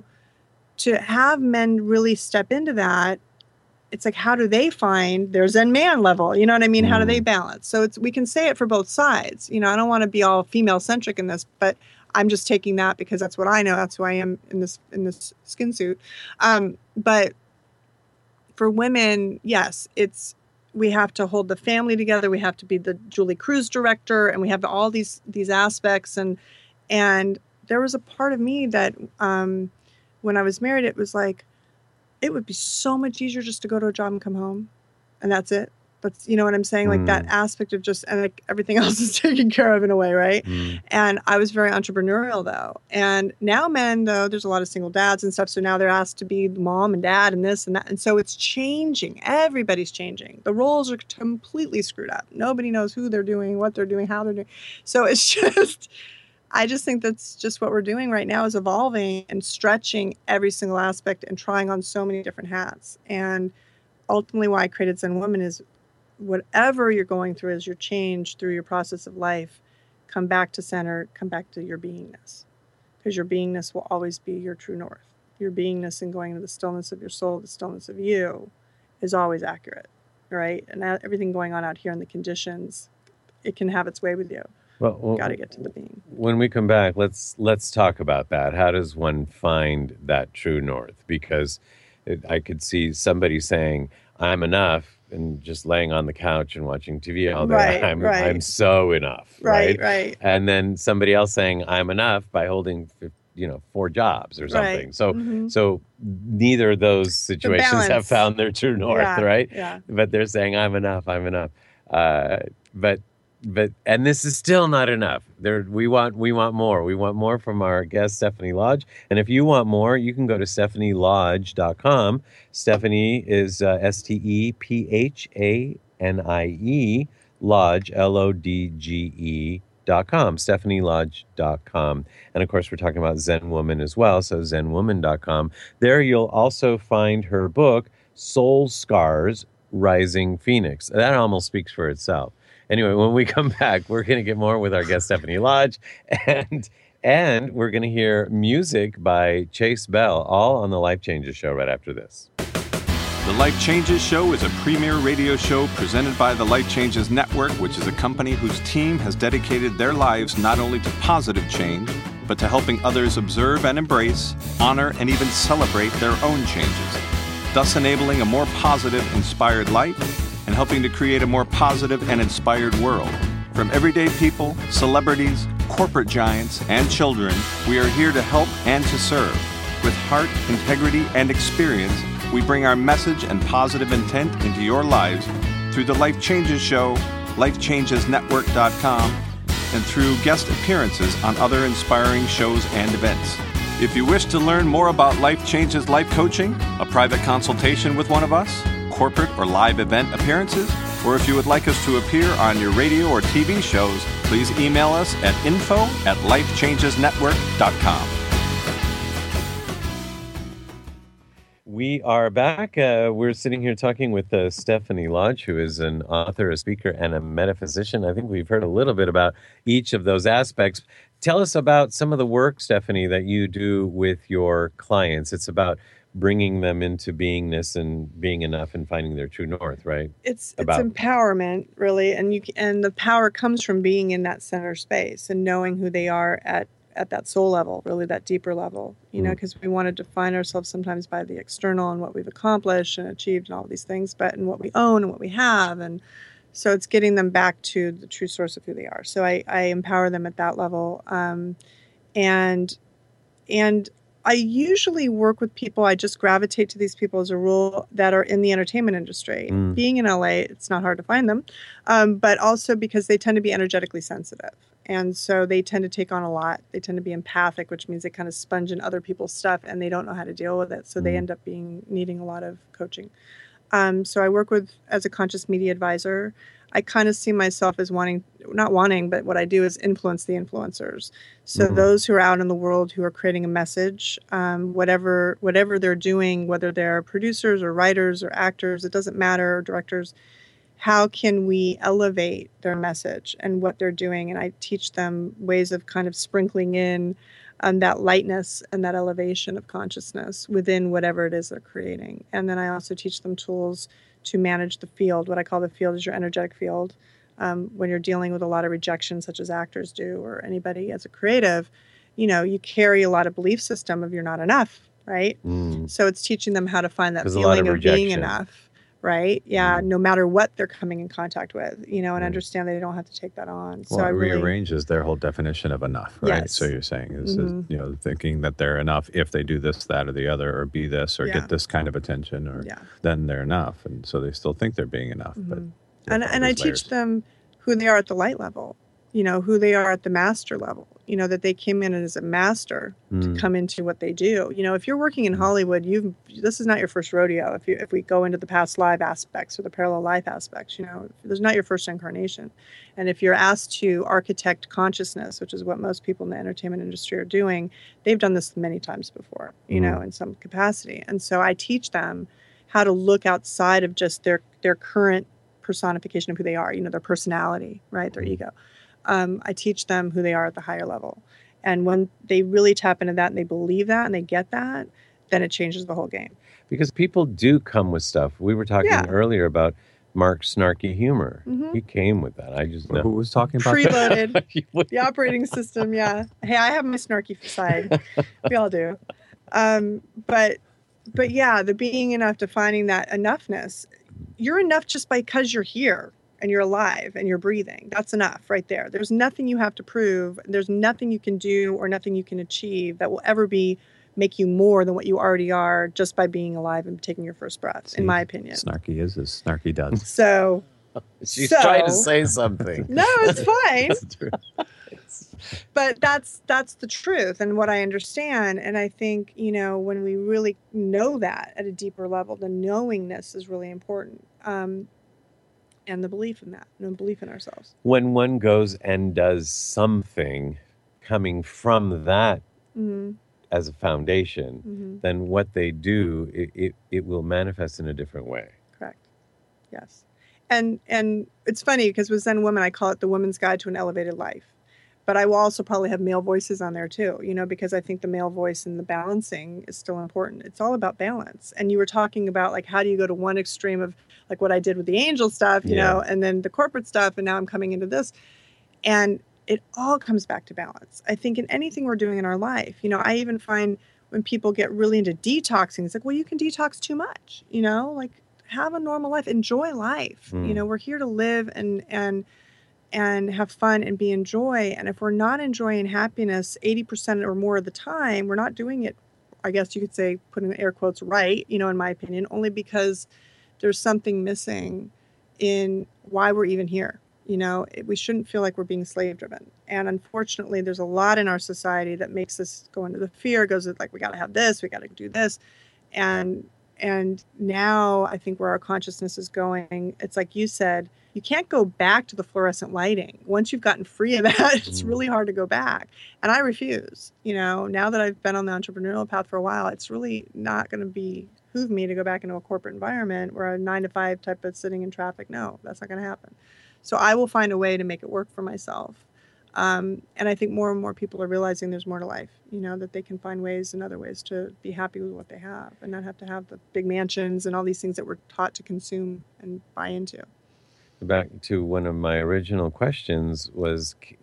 S5: to have men really step into that, it's like, how do they find their Zen man level? You know what I mean? How do they
S3: Mm.
S5: balance? So it's we can say it for both sides. You know, I don't want to be all female centric in this, but I'm just taking that because that's what I know. That's who I am in this in this skin suit. Um, but for women, yes, it's we have to hold the family together. We have to be the Julie Cruz director, and we have all these these aspects. And and there was a part of me that um, when I was married, it was like it would be so much easier just to go to a job and come home, and that's it. That's you know what I'm saying, like that
S3: Mm.
S5: aspect of just and like everything else is taken care of in a way, right?
S3: Mm.
S5: And I was very entrepreneurial though. And now men though, there's a lot of single dads and stuff. So now they're asked to be mom and dad and this and that. And so it's changing. Everybody's changing. The roles are completely screwed up. Nobody knows who they're doing, what they're doing, how they're doing. So it's just, I just think that's just what we're doing right now is evolving and stretching every single aspect and trying on so many different hats. And ultimately why I created Zen Woman is whatever you're going through as your change through your process of life, come back to center, come back to your beingness. Because your beingness will always be your true north. Your beingness and going into the stillness of your soul, the stillness of you, is always accurate, right? And that, everything going on out here in the conditions, it can have its way with you.
S3: Well, well,
S5: Got to get to the being.
S3: when we come back, let's let's talk about that. How does one find that true north? Because it, I could see somebody saying, "I'm enough," and just laying on the couch and watching T V all day.
S5: Right,
S3: I'm
S5: right.
S3: I'm so enough.
S5: Right,
S3: Right.
S5: right.
S3: And then somebody else saying I'm enough by holding, you know, four jobs or something.
S5: Right.
S3: So
S5: Mhm.
S3: so neither of those situations have
S5: balance.
S3: found their true north,
S5: Yeah,
S3: right?
S5: yeah.
S3: But they're saying I'm enough, I'm enough. Uh, but but and this is still not enough. There we want we want more. We want more from our guest Stephanie Lodge. And if you want more, you can go to stephanie lodge dot com. Stephanie is uh, S T E P H A N I E Lodge L O D G E dot com, stephanie lodge dot com. And of course, we're talking about Zen Woman as well, so zen woman dot com. There you'll also find her book, Soul Scars, Rising Phoenix. That almost speaks for itself. Anyway, when we come back, we're going to get more with our guest, Stephanie Lodge, and and we're going to hear music by Chase Bell, all on the Life Changes Show right after this.
S1: The Life Changes Show is a premier radio show presented by the Life Changes Network, which is a company whose team has dedicated their lives not only to positive change, but to helping others observe and embrace, honor, and even celebrate their own changes, thus enabling a more positive, inspired life and helping to create a more positive and inspired world. From everyday people, celebrities, corporate giants, and children, we are here to help and to serve. With heart, integrity, and experience, we bring our message and positive intent into your lives through the Life Changes Show, life changes network dot com, and through guest appearances on other inspiring shows and events. If you wish to learn more about Life Changes Life Coaching, a private consultation with one of us, corporate or live event appearances, or if you would like us to appear on your radio or T V shows, please email us at info at life changes network dot com.
S3: We are back. Uh, we're sitting here talking with uh, Stephanie Lodge, who is an author, a speaker, and a metaphysician. I think we've heard a little bit about each of those aspects. Tell us about some of the work, Stephanie, that you do with your clients. It's about bringing them into beingness and being enough and finding their true north, right?
S5: It's
S3: About-
S5: it's empowerment, really, and you c- and the power comes from being in that center space and knowing who they are at at that soul level, really that deeper level, you know,
S3: Mm.
S5: because we want to define ourselves sometimes by the external and what we've accomplished and achieved and all these things, but and what we own and what we have. And so it's getting them back to the true source of who they are. So I, I empower them at that level. Um, and, and I usually work with people, I just gravitate to these people as a rule that are in the entertainment industry.
S3: Mm.
S5: Being in L A, it's not hard to find them, um, but also because they tend to be energetically sensitive. And so they tend to take on a lot. They tend to be empathic, which means they kind of sponge in other people's stuff and they don't know how to deal with it. So they
S3: Mm.
S5: end up being needing a lot of coaching. Um, so I work with as a conscious media advisor. I kind of see myself as wanting, not wanting, but what I do is influence the influencers. So
S3: Mhm.
S5: those who are out in the world who are creating a message, um, whatever whatever they're doing, whether they're producers or writers or actors, it doesn't matter, or directors. How can we elevate their message and what they're doing? And I teach them ways of kind of sprinkling in um, that lightness and that elevation of consciousness within whatever it is they're creating. And then I also teach them tools to manage the field. What I call the field is your energetic field. Um, when you're dealing with a lot of rejection, such as actors do, or anybody as a creative, you know, you carry a lot of belief system of you're not enough, right?
S3: Mm.
S5: So it's teaching them how to find that
S3: There's a lot
S5: feeling
S3: of
S5: of being
S3: rejection.
S5: enough. Right. Yeah.
S3: Mm.
S5: No matter what they're coming in contact with, you know, and
S3: Mm.
S5: understand they don't have to take that on. So
S6: Well,
S5: I
S6: it
S5: really,
S6: rearranges their whole definition of enough, right?
S5: Yes.
S6: So you're saying is,
S5: Mhm.
S6: is, you know, thinking that they're enough if they do this, that, or the other, or be this, or
S5: Yeah.
S6: get this kind of attention, or
S5: yeah.
S6: then they're enough, and so they still think they're being enough. But
S5: Mhm.
S6: yeah,
S5: And,
S6: all
S5: and I
S6: these
S5: teach
S6: layers.
S5: them who they are at the light level, you know, who they are at the master level, you know, that they came in as a master
S3: Mm.
S5: to come into what they do. You know, if you're working in Hollywood, you've, this is not your first rodeo. If you, if we go into the past life aspects or the parallel life aspects, you know, there's not your first incarnation. And if you're asked to architect consciousness, which is what most people in the entertainment industry are doing, they've done this many times before, you
S3: Mm.
S5: know, in some capacity. And so I teach them how to look outside of just their, their current personification of who they are, you know, their personality, right? Their
S3: Mm.
S5: ego. Um, I teach them who they are at the higher level. And when they really tap into that and they believe that and they get that, then it changes the whole game.
S3: Because people do come with stuff. We were talking
S5: Yeah.
S3: earlier about Mark's snarky humor.
S5: Mhm.
S3: He came with that. I just know.
S6: Who was talking about that?
S5: Preloaded. The operating system, yeah. Hey, I have my snarky side. We all do. Um, but but yeah, the being enough, defining that enoughness, you're enough just because you're here and you're alive and you're breathing. That's enough right there. There's nothing you have to prove. There's nothing you can do or nothing you can achieve that will ever be make you more than what you already are just by being alive and taking your first breath,
S6: See,
S5: in my opinion.
S6: Snarky is as snarky does.
S5: So
S3: She's
S5: so,
S3: trying to say something.
S5: No, it's fine. But that's that's the truth and what I understand. And I think, you know, when we really know that at a deeper level, the knowingness is really important. Um, and the belief in that, and the belief in ourselves.
S3: When one goes and does something coming from that
S5: Mm-hmm.
S3: as a foundation,
S5: Mm-hmm.
S3: then what they do, it, it, it will manifest in a different way.
S5: Correct. Yes. And and it's funny because with Zen Woman, I call it the Woman's Guide to an Elevated Life. But I will also probably have male voices on there too, you know, because I think the male voice and the balancing is still important. It's all about balance. And you were talking about like, how do you go to one extreme of like what I did with the angel stuff, you
S3: Yeah.
S5: know, and then the corporate stuff. And now I'm coming into this. And it all comes back to balance. I think in anything we're doing in our life, you know, I even find when people get really into detoxing, it's like, well, you can detox too much, you know, like have a normal life, enjoy life.
S3: Mm.
S5: You know, we're here to live and, and, and have fun and be in joy. And if we're not enjoying happiness eighty percent or more of the time, we're not doing it, I guess you could say, putting air quotes, right, you know, in my opinion, only because there's something missing in why we're even here. You know, it, we shouldn't feel like we're being slave driven. And unfortunately, there's a lot in our society that makes us go into the fear, goes with like, we got to have this, we got to do this. And and now I think where our consciousness is going, it's like you said, you can't go back to the fluorescent lighting. Once you've gotten free of that, it's really hard to go back. And I refuse. You know, now that I've been on the entrepreneurial path for a while, it's really not going to be behoove me to go back into a corporate environment where a nine to five type of sitting in traffic. No, that's not going to happen. So I will find a way to make it work for myself. Um, and I think more and more people are realizing there's more to life, you know, that they can find ways and other ways to be happy with what they have and not have to have the big mansions and all these things that we're taught to consume and buy into.
S3: Back to one of my original questions was, c-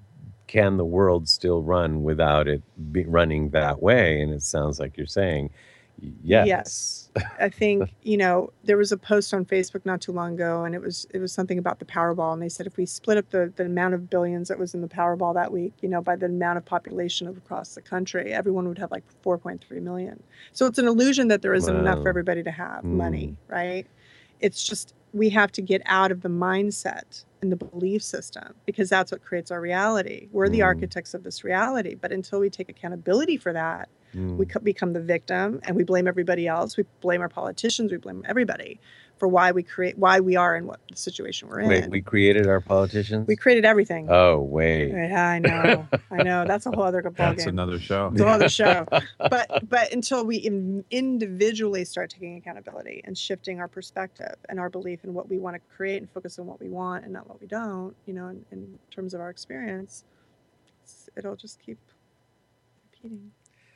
S3: can the world still run without it be running that way? And it sounds like you're saying yes.
S5: Yes. I think, you know, there was a post on Facebook not too long ago, and it was it was something about the Powerball, and they said if we split up the, the amount of billions that was in the Powerball that week, you know, by the amount of population of across the country, everyone would have like four point three million. So it's an illusion that there isn't
S3: Wow.
S5: enough for everybody to have
S3: Mm.
S5: money, right? It's just we have to get out of the mindset and the belief system, because that's what creates our reality. We're the
S3: Mm.
S5: architects of this reality, but until we take accountability for that,
S3: Mm.
S5: we co- become the victim, and we blame everybody else. We blame our politicians. We blame everybody for why we create, why we are in what the situation we're in.
S3: Wait, we created our politicians?
S5: We created everything.
S3: Oh, wait.
S5: Yeah, I know. I know. That's a whole other ball
S6: That's
S5: game.
S6: another show.
S5: It's a whole other show. But but until we in, individually start taking accountability and shifting our perspective and our belief in what we want to create and focus on what we want and not what we don't, you know, in, in terms of our experience, it's, it'll just keep repeating.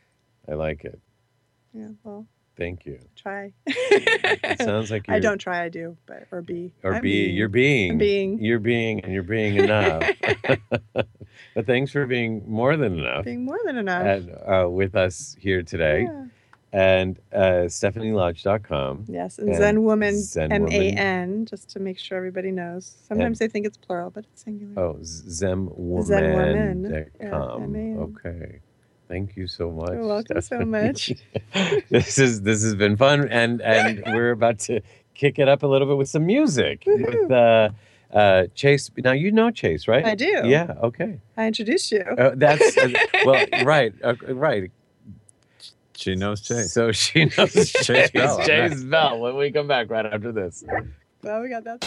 S3: I like it.
S5: Yeah, well,
S3: Thank you.
S5: try.
S3: It sounds like you're...
S5: I don't try, I do, but or be.
S3: Or
S5: I'm
S3: be,
S5: being.
S3: you're being.
S5: I'm being.
S3: You're being, and you're being enough. But thanks for being more than enough.
S5: Being more than enough.
S3: And, uh, with us here today.
S5: Yeah.
S3: And uh, Stephanie Lodge dot com.
S5: Yes, and
S3: And
S5: Zen Woman,
S3: Zen
S5: M A
S3: Woman.
S5: N, just to make sure everybody knows. Sometimes they think it's plural, but it's singular.
S3: Oh, Zen Woman.
S5: Zen Woman, yeah,
S3: com.
S5: M A N.
S3: Okay. Thank you so much.
S5: You're welcome so
S3: Stephanie.
S5: much.
S3: this is this has been fun, and and we're about to kick it up a little bit with some music with uh, uh, Chase. Now you know Chase, right?
S5: I do.
S3: Yeah. Okay.
S5: I introduced you.
S3: Uh, that's uh, well, right, uh, right.
S6: She knows Chase.
S3: So she knows Chase,
S6: Chase Bell,
S3: Chase
S6: right.
S3: Bell. When we come back right after this.
S5: Well, we got that.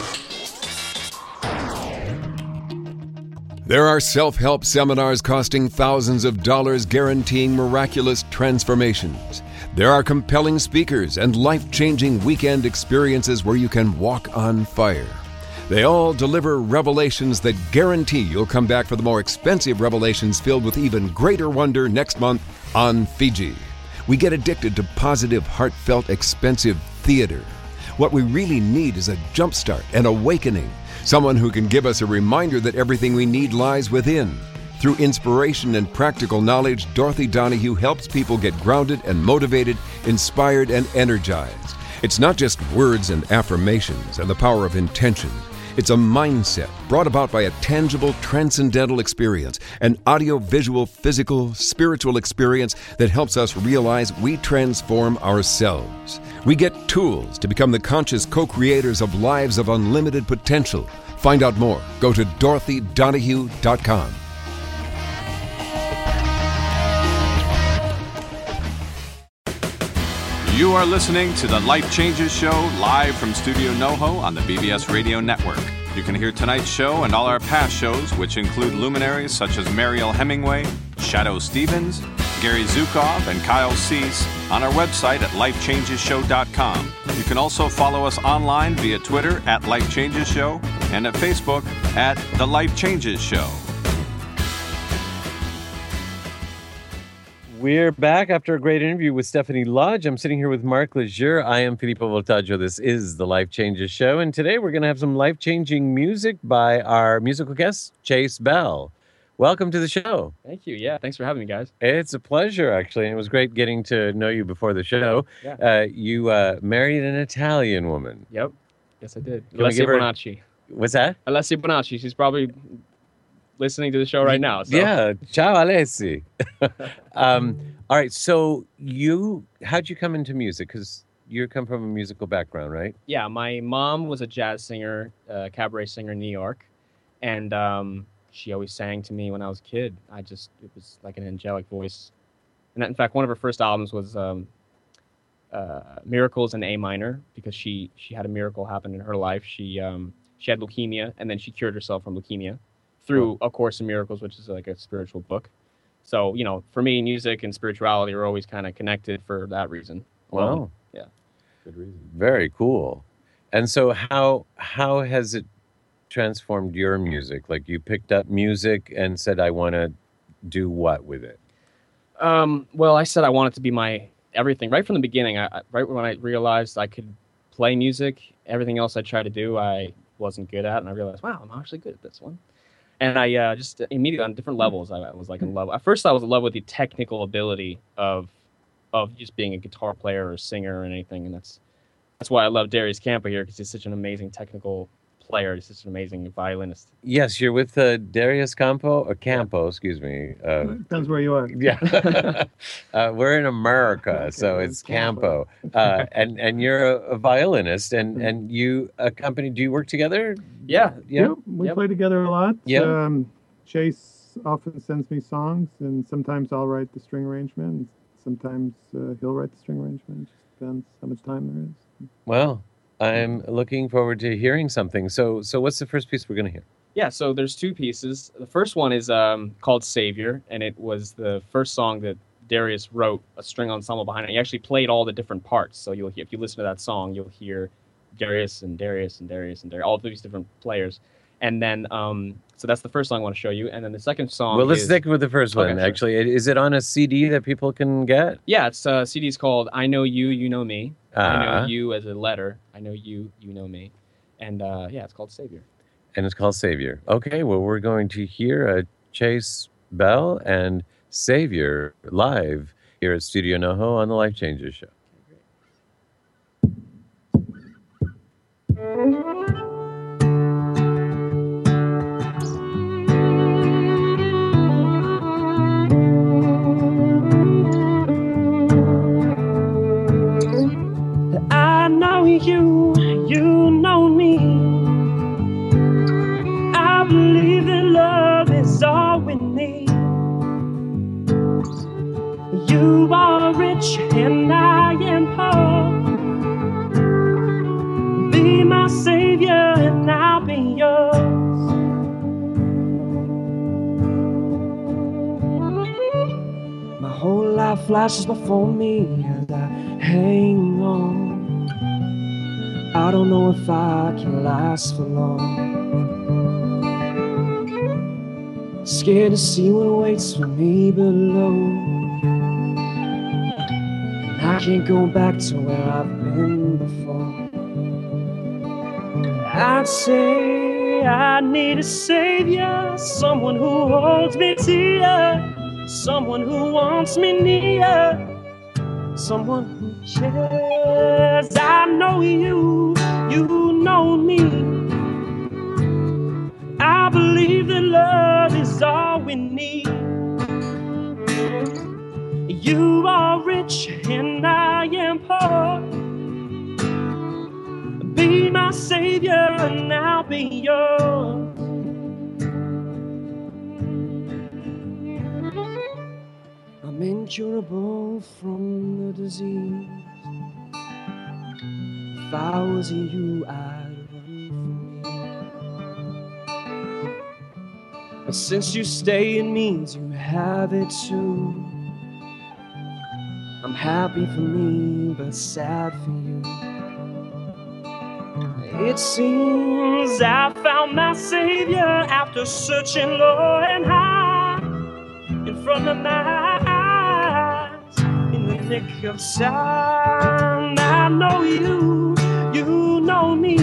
S7: There are self-help seminars costing thousands of dollars guaranteeing miraculous transformations. There are compelling speakers and life-changing weekend experiences where you can walk on fire. They all deliver revelations that guarantee you'll come back for the more expensive revelations filled with even greater wonder next month on Fiji. We get addicted to positive, heartfelt, expensive theater. What we really need is a jumpstart, an awakening. Someone who can give us a reminder that everything we need lies within. Through inspiration and practical knowledge, Dorothy Donahue helps people get grounded and motivated, inspired and energized. It's not just words and affirmations and the power of intention. It's a mindset brought about by a tangible, transcendental experience, an audio-visual, physical, spiritual experience that helps us realize we transform ourselves. We get tools to become the conscious co-creators of lives of unlimited potential. Find out more. Go to dorothy donahue dot com.
S1: You are listening to the Life Changes Show live from Studio NoHo on the B B S Radio Network. You can hear tonight's show and all our past shows, which include luminaries such as Mariel Hemingway, Shadoe Stevens, Gary Zukav, and Kyle Cease on our website at life changes show dot com. You can also follow us online via Twitter at Life Changes Show and at Facebook at The Life Changes Show.
S3: We're back after a great interview with Stephanie Lodge. I'm sitting here with Mark Lejeune. I am Filippo Voltaggio. This is the Life Changes Show. And today we're going to have some life-changing music by our musical guest, Chase Bell. Welcome to the show.
S8: Thank you. Yeah, thanks for having me, guys.
S3: It's a pleasure, actually. And it was great getting to know you before the show.
S8: Yeah.
S3: Uh, you uh, married an Italian woman.
S8: Yep. Yes, I did.
S3: Can we
S8: Alessia
S3: give her-
S8: Bonacci.
S3: What's that?
S8: Alessia Bonacci. She's probably listening to the show right now. So.
S3: Yeah. Ciao, Alessi. um, all right. So you, how'd you come into music? Because you come from a musical background, right?
S8: Yeah, my mom was a jazz singer, uh, cabaret singer in New York. And um, she always sang to me when I was a kid. I just, it was like an angelic voice. And in fact, one of her first albums was um, uh, Miracles in A minor, because she, she had a miracle happen in her life. She, um, she had leukemia, and then she cured herself from leukemia through A Course in Miracles, which is like a spiritual book. So, you know, for me, music and spirituality are always kind of connected for that reason.
S3: Wow.
S8: Yeah.
S3: Good reason. Very cool. And so how how has it transformed your music? Like you picked up music and said, I want to do what with it?
S8: Um, well, I said I wanted to be my everything. Right from the beginning, I, I- right when I realized I could play music, everything else I tried to do, I wasn't good at. And I realized, wow, I'm actually good at this one. And I uh, just immediately on different levels, I was like in love. At first, I was in love with the technical ability of of just being a guitar player or a singer or anything, and that's that's why I love Darius Campo here, because he's such an amazing technical player. He's such an amazing violinist.
S3: Yes, you're with uh, Darius Campo, or Campo, excuse me. Uh,
S9: Depends where you are.
S3: yeah. uh, we're in America,
S9: Okay,
S3: so
S9: well,
S3: it's
S9: it's Campo.
S3: Campo. Uh, and, and you're a, a violinist, and, and you accompany, do you work together?
S8: Yeah.
S3: Yeah.
S9: Yep, we
S8: Yep.
S9: play together a lot.
S3: Yeah.
S9: Um, Chase often sends me songs, and sometimes I'll write the string arrangement. And sometimes uh, he'll write the string arrangement. It just depends how much time there is.
S3: Well, I'm looking forward to hearing something. So, so what's the first piece we're going to hear?
S8: Yeah, so there's two pieces. The first one is um, called Savior, and it was the first song that Darius wrote a string ensemble behind it. He actually played all the different parts. So you'll hear, if you listen to that song, you'll hear Darius and Darius and Darius and Darius, all of these different players. And then, um, so that's the first song I want to show you. And then the second song
S3: Well, let's
S8: is,
S3: stick with the first one,
S8: Okay, sure.
S3: actually. Is it on a C D that people can get?
S8: yeah, it's uh, C D's called I Know You, You Know Me. I know
S3: Ah.
S8: you as a letter. I know you, you know me. And uh, yeah, it's called Savior.
S3: And it's called Savior. Okay, well, we're going to hear uh, Chase Bell and Savior live here at Studio NoHo on the Life Changes Show.
S10: I know you, you know me. I believe that love is all we need. You are rich and I am poor. Be my savior and I'll be yours. My whole life flashes before me as I hang on. I don't know if I can last for long. Scared to see what awaits for me below. And I can't go back to where I've been before. I'd say I need a savior, someone who holds me dear, someone who wants me near, someone who Yes, I know you, you know me. I believe that love is all we need. You are rich and I am poor. Be my savior and I'll be yours. I'm incurable from the disease. If I was you, I'd run from me. But since you stay, it means you have it too. I'm happy for me, but sad for you. It seems I found my savior after searching low and high in front of my eyes in the nick of time. I know you, you know me.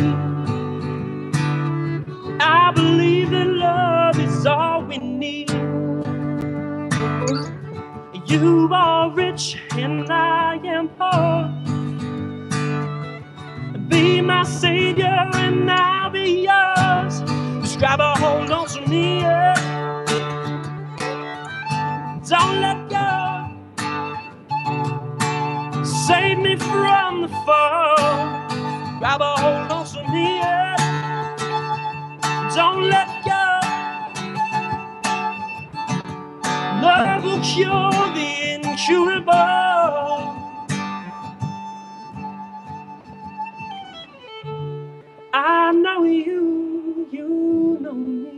S10: I believe that love is all we need. You are rich and I am poor. Be my savior and I'll be yours. Just grab a hold on to me, yeah. Don't let go. Save me from the fall. Grab a hold on to me, yeah. Don't let go. Love will cure the incurable. I know you, you know me.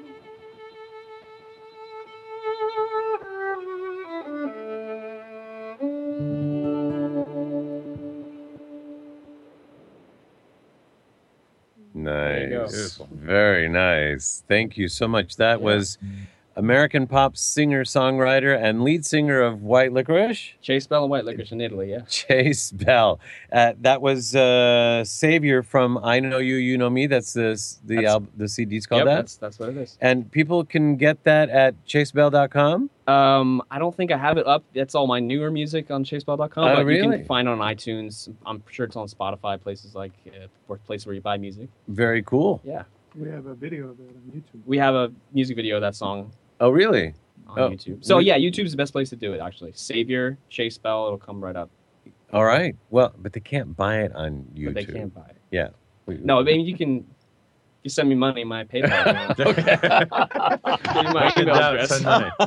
S3: Nice. Very nice. Thank you so much. That yeah. was American pop singer, songwriter, and lead singer of White Licorice.
S8: Chase Bell and White Licorice in Italy, yeah.
S3: Chase Bell. Uh, that was uh, Savior from I Know You, You Know Me. That's the the
S8: that's,
S3: album, the C D's called
S8: yep,
S3: that?
S8: That's, that's what it is.
S3: And people can get that at chase bell dot com?
S8: Um, I don't think I have it up. That's all my newer music on chase bell dot com.
S3: Oh,
S8: but
S3: really?
S8: You can find it on iTunes. I'm sure it's on Spotify, places like uh, places where you buy music.
S3: Very cool.
S8: Yeah.
S9: We have a video of it on YouTube.
S8: We have a music video of that song.
S3: Oh, really?
S8: On
S3: oh,
S8: YouTube. So, yeah, YouTube's the best place to do it, actually. Savior, Chase Bell, it'll come right up.
S3: All right. Well, but they can't buy it on YouTube.
S8: But they can't buy it.
S3: Yeah.
S8: No, I mean, you can... You send me money, my PayPal. Give me my email address.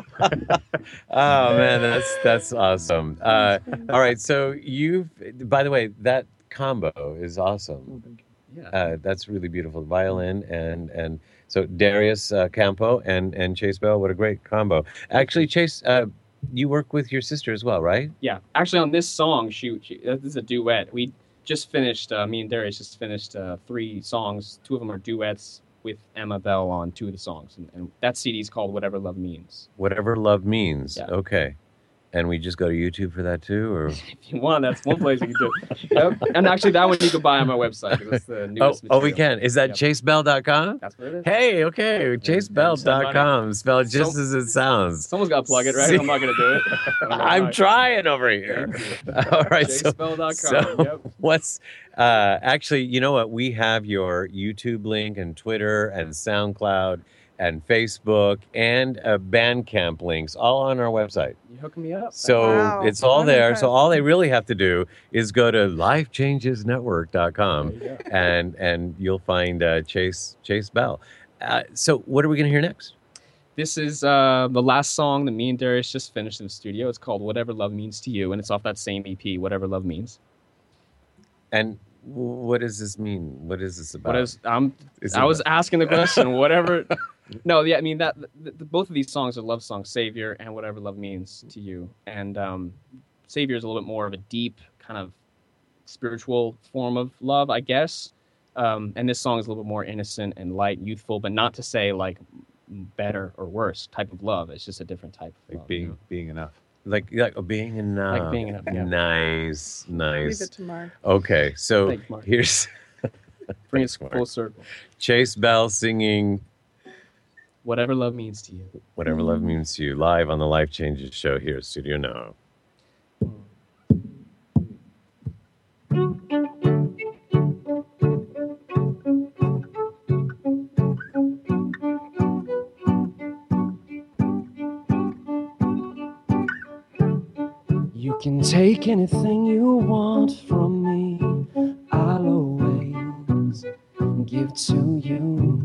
S3: Oh man, that's that's awesome. Uh, all right, so you've. By the way, that combo is awesome.
S9: Oh, thank you.
S8: Yeah,
S3: uh, that's really beautiful. Violin and and so Darius uh, Campo and and Chase Bell. What a great combo. Actually, Chase, uh, you work with your sister as well, right?
S8: Yeah, actually, on this song, she, she this is a duet. We. Just finished, uh, me and Darius just finished uh, three songs. Two of them are duets with Emma Bell on two of the songs. And, and that C D is called Whatever Love Means.
S3: Whatever Love Means.
S8: Yeah.
S3: Okay. And we just go to YouTube for that too? Or
S8: if you want, that's one place you can do it. Yep. And actually, that one you can buy on my website because it's the newest
S3: oh,
S8: material.
S3: oh, we can. Is that
S8: yep.
S3: chase bell dot com?
S8: That's what it is.
S3: Hey, okay. chase bell dot com. Spelled just
S8: so,
S3: as it sounds.
S8: Someone's got to plug it, right?
S3: See?
S8: I'm not going to do it.
S3: I'm trying over here. All right.
S8: chase bell dot com.
S3: So, so
S8: yep.
S3: what's uh, actually, you know what? We have your YouTube link and Twitter and SoundCloud and Facebook and uh, Bandcamp links all on our website.
S8: You hooking me up.
S3: So
S5: wow.
S3: it's all
S5: I'm
S3: there.
S5: impressed.
S3: So all they really have to do is go to life changes network dot com and and you'll find uh, Chase Chase Bell. Uh, so what are we going to hear next?
S8: This is uh, the last song that me and Darius just finished in the studio. It's called Whatever Love Means to You, and it's off that same E P, Whatever Love Means.
S3: And what does this mean? What is this about?
S8: What is um?
S3: Is
S8: I
S3: it
S8: was
S3: about-
S8: asking the question. Whatever. No, yeah, I mean that. The, the, both of these songs are love songs, Savior and Whatever Love Means to You. And um, Savior is a little bit more of a deep kind of spiritual form of love, I guess. Um, and this song is a little bit more innocent and light, and youthful, but not to say like better or worse type of love. It's just a different type of
S6: Like
S8: love.
S6: being
S8: you know?
S6: being enough.
S3: Like, like oh, being enough.
S8: Like being enough, yeah.
S3: Nice, nice.
S5: Leave it to Mark.
S3: Okay, so
S8: Thanks, Mark.
S3: here's
S8: Bring it
S3: Thanks, Mark.
S8: full circle.
S3: Chase Bell singing
S8: Whatever Love Means to You.
S3: Whatever Love Means to You live on the Life Changes show here at Studio Now.
S10: You can take anything you want from me, I'll always give to you.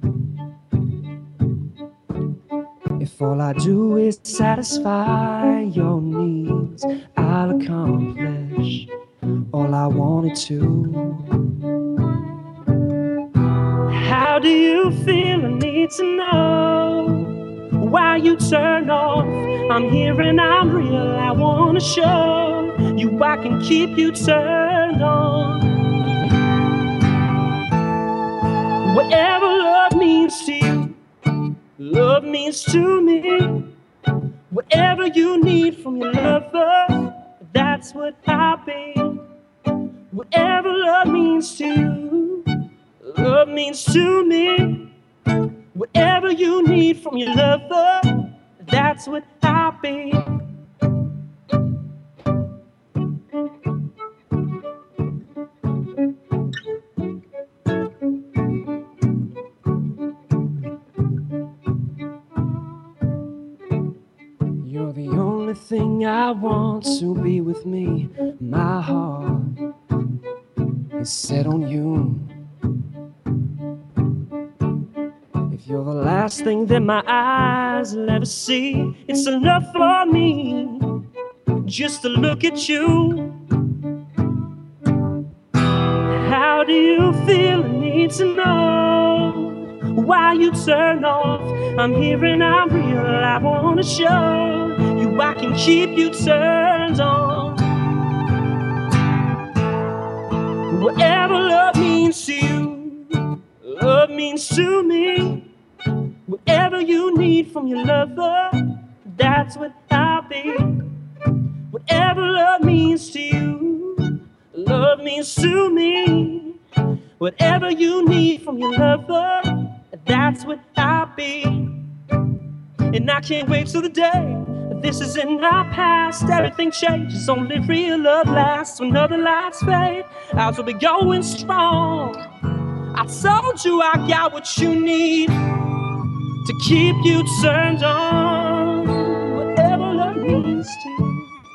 S10: If all I do is satisfy your needs, I'll accomplish all I wanted to. How do you feel? I need to know why you turn off. I'm here and I'm real. I wanna show you I can keep you turned on. Whatever love means to you, love means to me. Whatever you need from your lover, that's what I'll be. Whatever love means to you, love means to me. Whatever you need from your lover, that's what I'll be. You're the only thing I want, so be with me. My heart is set on you. If you're the last thing that my eyes will ever see, it's enough for me just to look at you. How do you feel? I need to know why you turn off. I'm here and I'm real. I wanna show you I can keep you turned on. Whatever love means to you, love means to me. Whatever you need from your lover, that's what I'll be. Whatever love means to you, love means to me. Whatever you need from your lover, that's what I'll be. And I can't wait till the day this is in our past. Everything changes, only real love lasts. When other lights fade, ours will be going strong. I told you I got what you need to keep you turned on. Whatever love means to you.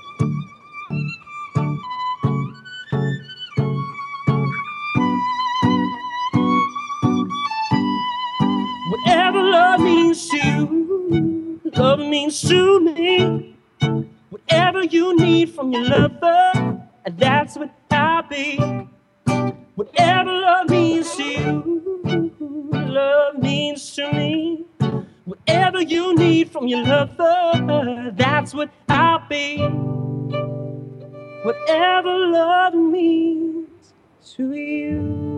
S10: Whatever love means to you, love means to me. Whatever you need from your lover, that's what I'll be. Whatever love means to you, love means to me. Whatever you need from your lover, that's what I'll be. Whatever love means to you.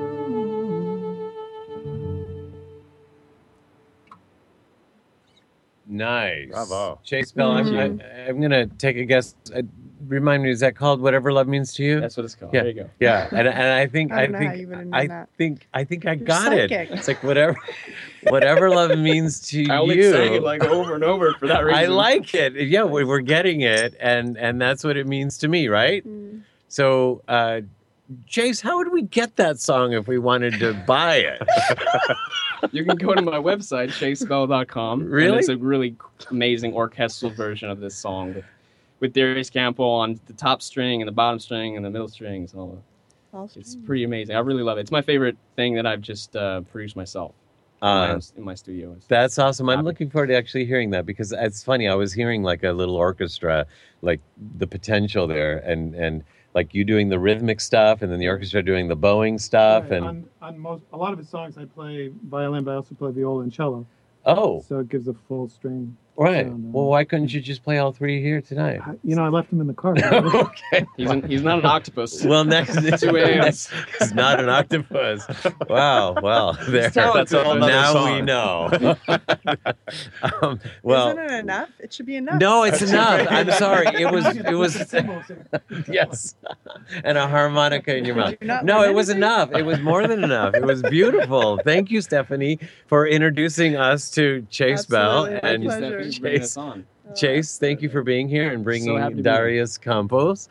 S3: Nice.
S6: Bravo.
S3: Chase Bell, I'm,
S8: Mhm.
S3: I, I'm going to take a guess. Uh, remind me, is that called Whatever Love Means to You?
S8: That's what it's called.
S3: Yeah.
S8: There you go.
S3: Yeah, and, and I think
S5: I
S3: I,
S5: don't know how
S3: think
S5: you would have known
S3: I
S5: that.
S3: think I think I
S5: You're
S3: got it.
S5: psychic.
S3: It's like whatever whatever love means to
S8: I only
S3: you.
S8: sang it like over and over for that reason.
S3: I like it. Yeah, we- we're getting it, and and that's what it means to me, right?
S5: Mm.
S3: So, uh, Chase, how would we get that song if we wanted to buy it?
S8: You can go to my website, chase bell dot com.
S3: Really?
S8: And it's a really amazing orchestral version of this song with, with Darius Campbell on the top string and the bottom string and the middle strings and all that.
S5: All
S8: It's
S5: strange.
S8: pretty amazing. I really love it. It's my favorite thing that I've just uh, produced myself in, my,
S3: Uh,
S8: own- in my studio. It's-
S3: That's awesome. I'm
S8: happy.
S3: looking forward to actually hearing that because it's funny. I was hearing like a little orchestra, like the potential there, and and like you doing the rhythmic stuff, and then the orchestra doing the bowing stuff,
S9: Right.
S3: and
S9: on, on most, a lot of his songs, I play violin, but I also play viola and cello.
S3: oh,
S9: So it gives a full string.
S3: right.
S9: sound, uh,
S3: Well, why couldn't you just play all three here tonight?
S9: I, you know, I left him in the car.
S3: Okay.
S8: He's, an, he's not an octopus.
S3: Well, next
S8: Two a.m.
S3: He's not an octopus. Wow. Well, there.
S8: talented,
S6: That's a whole
S8: but-
S6: nother
S3: Now
S6: song.
S3: we know. um, well,
S5: Isn't it enough? It should be enough.
S3: no, it's enough. I'm sorry. It was. It was.
S9: Symbols.
S3: Yes, and a harmonica in your mouth.
S5: Did you not
S3: No,
S5: learn
S3: it was
S5: anything?
S3: enough. It was more than enough. It was beautiful. Thank you, Stephanie, for introducing us to Chase Bell.
S5: Absolutely. My
S3: And
S5: pleasure.
S8: Stephanie, for bringing
S3: Chase,
S8: us on.
S3: Chase, thank you for being here and
S8: So
S3: bringing
S8: happy to be here.
S3: Darius Campos.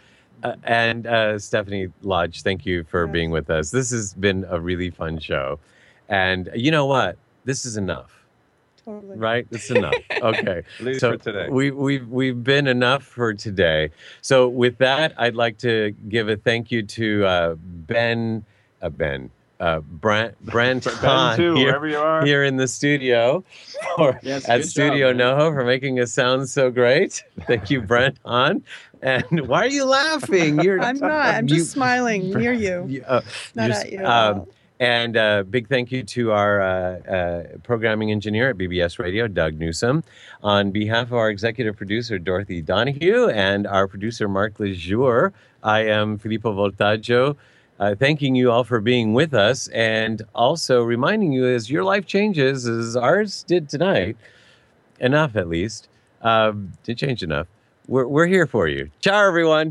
S3: Uh, and uh, Stephanie Lodge, thank you for
S5: Yes.
S3: being with us. This has been a really fun show. And you know what? This is enough,
S5: Totally.
S3: right? It's enough. Okay.
S1: At least
S3: So
S1: for today.
S3: We, we've, we've been enough for today. So with that, I'd like to give a thank you to uh, Ben, uh, Ben, uh, Brent, Brent
S1: Ben,
S3: Hahn
S1: too,
S3: here,
S1: wherever you are.
S3: here in the studio for,
S8: Yes,
S3: at
S8: good
S3: Studio
S8: job, man.
S3: NoHo for making us sound so great. Thank you, Brent Hahn. And why are you laughing? You're
S5: I'm not. I'm just
S3: you-
S5: smiling near you.
S3: you- uh,
S5: Not
S3: you're-
S5: at you. at
S3: um,
S5: all.
S3: and uh, big thank you to our uh, uh, programming engineer at B B S Radio, Doug Newsom. On behalf of our executive producer, Dorothy Donahue, and our producer, Mark Lejour, I am Filippo Voltaggio, uh, thanking you all for being with us, and also reminding you as your life changes, as ours did tonight, enough at least, um, did change enough. We're, we're here for you. Ciao, everyone.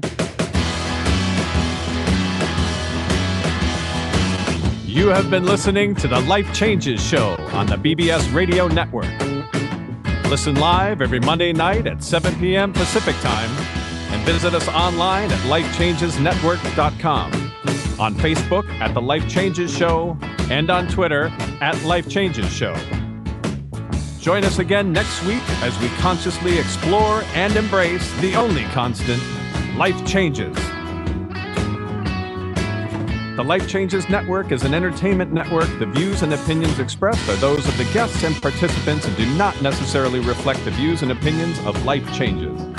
S6: You have been listening to the Life Changes Show on the B B S Radio Network. Listen live every Monday night at seven p.m. Pacific Time and visit us online at life changes network dot com, on Facebook at The Life Changes Show, and on Twitter at Life Changes Show. Join us again next week as we consciously explore and embrace the only constant, life changes. The Life Changes Network is an entertainment network. The views and opinions expressed are those of the guests and participants and do not necessarily reflect the views and opinions of Life Changes.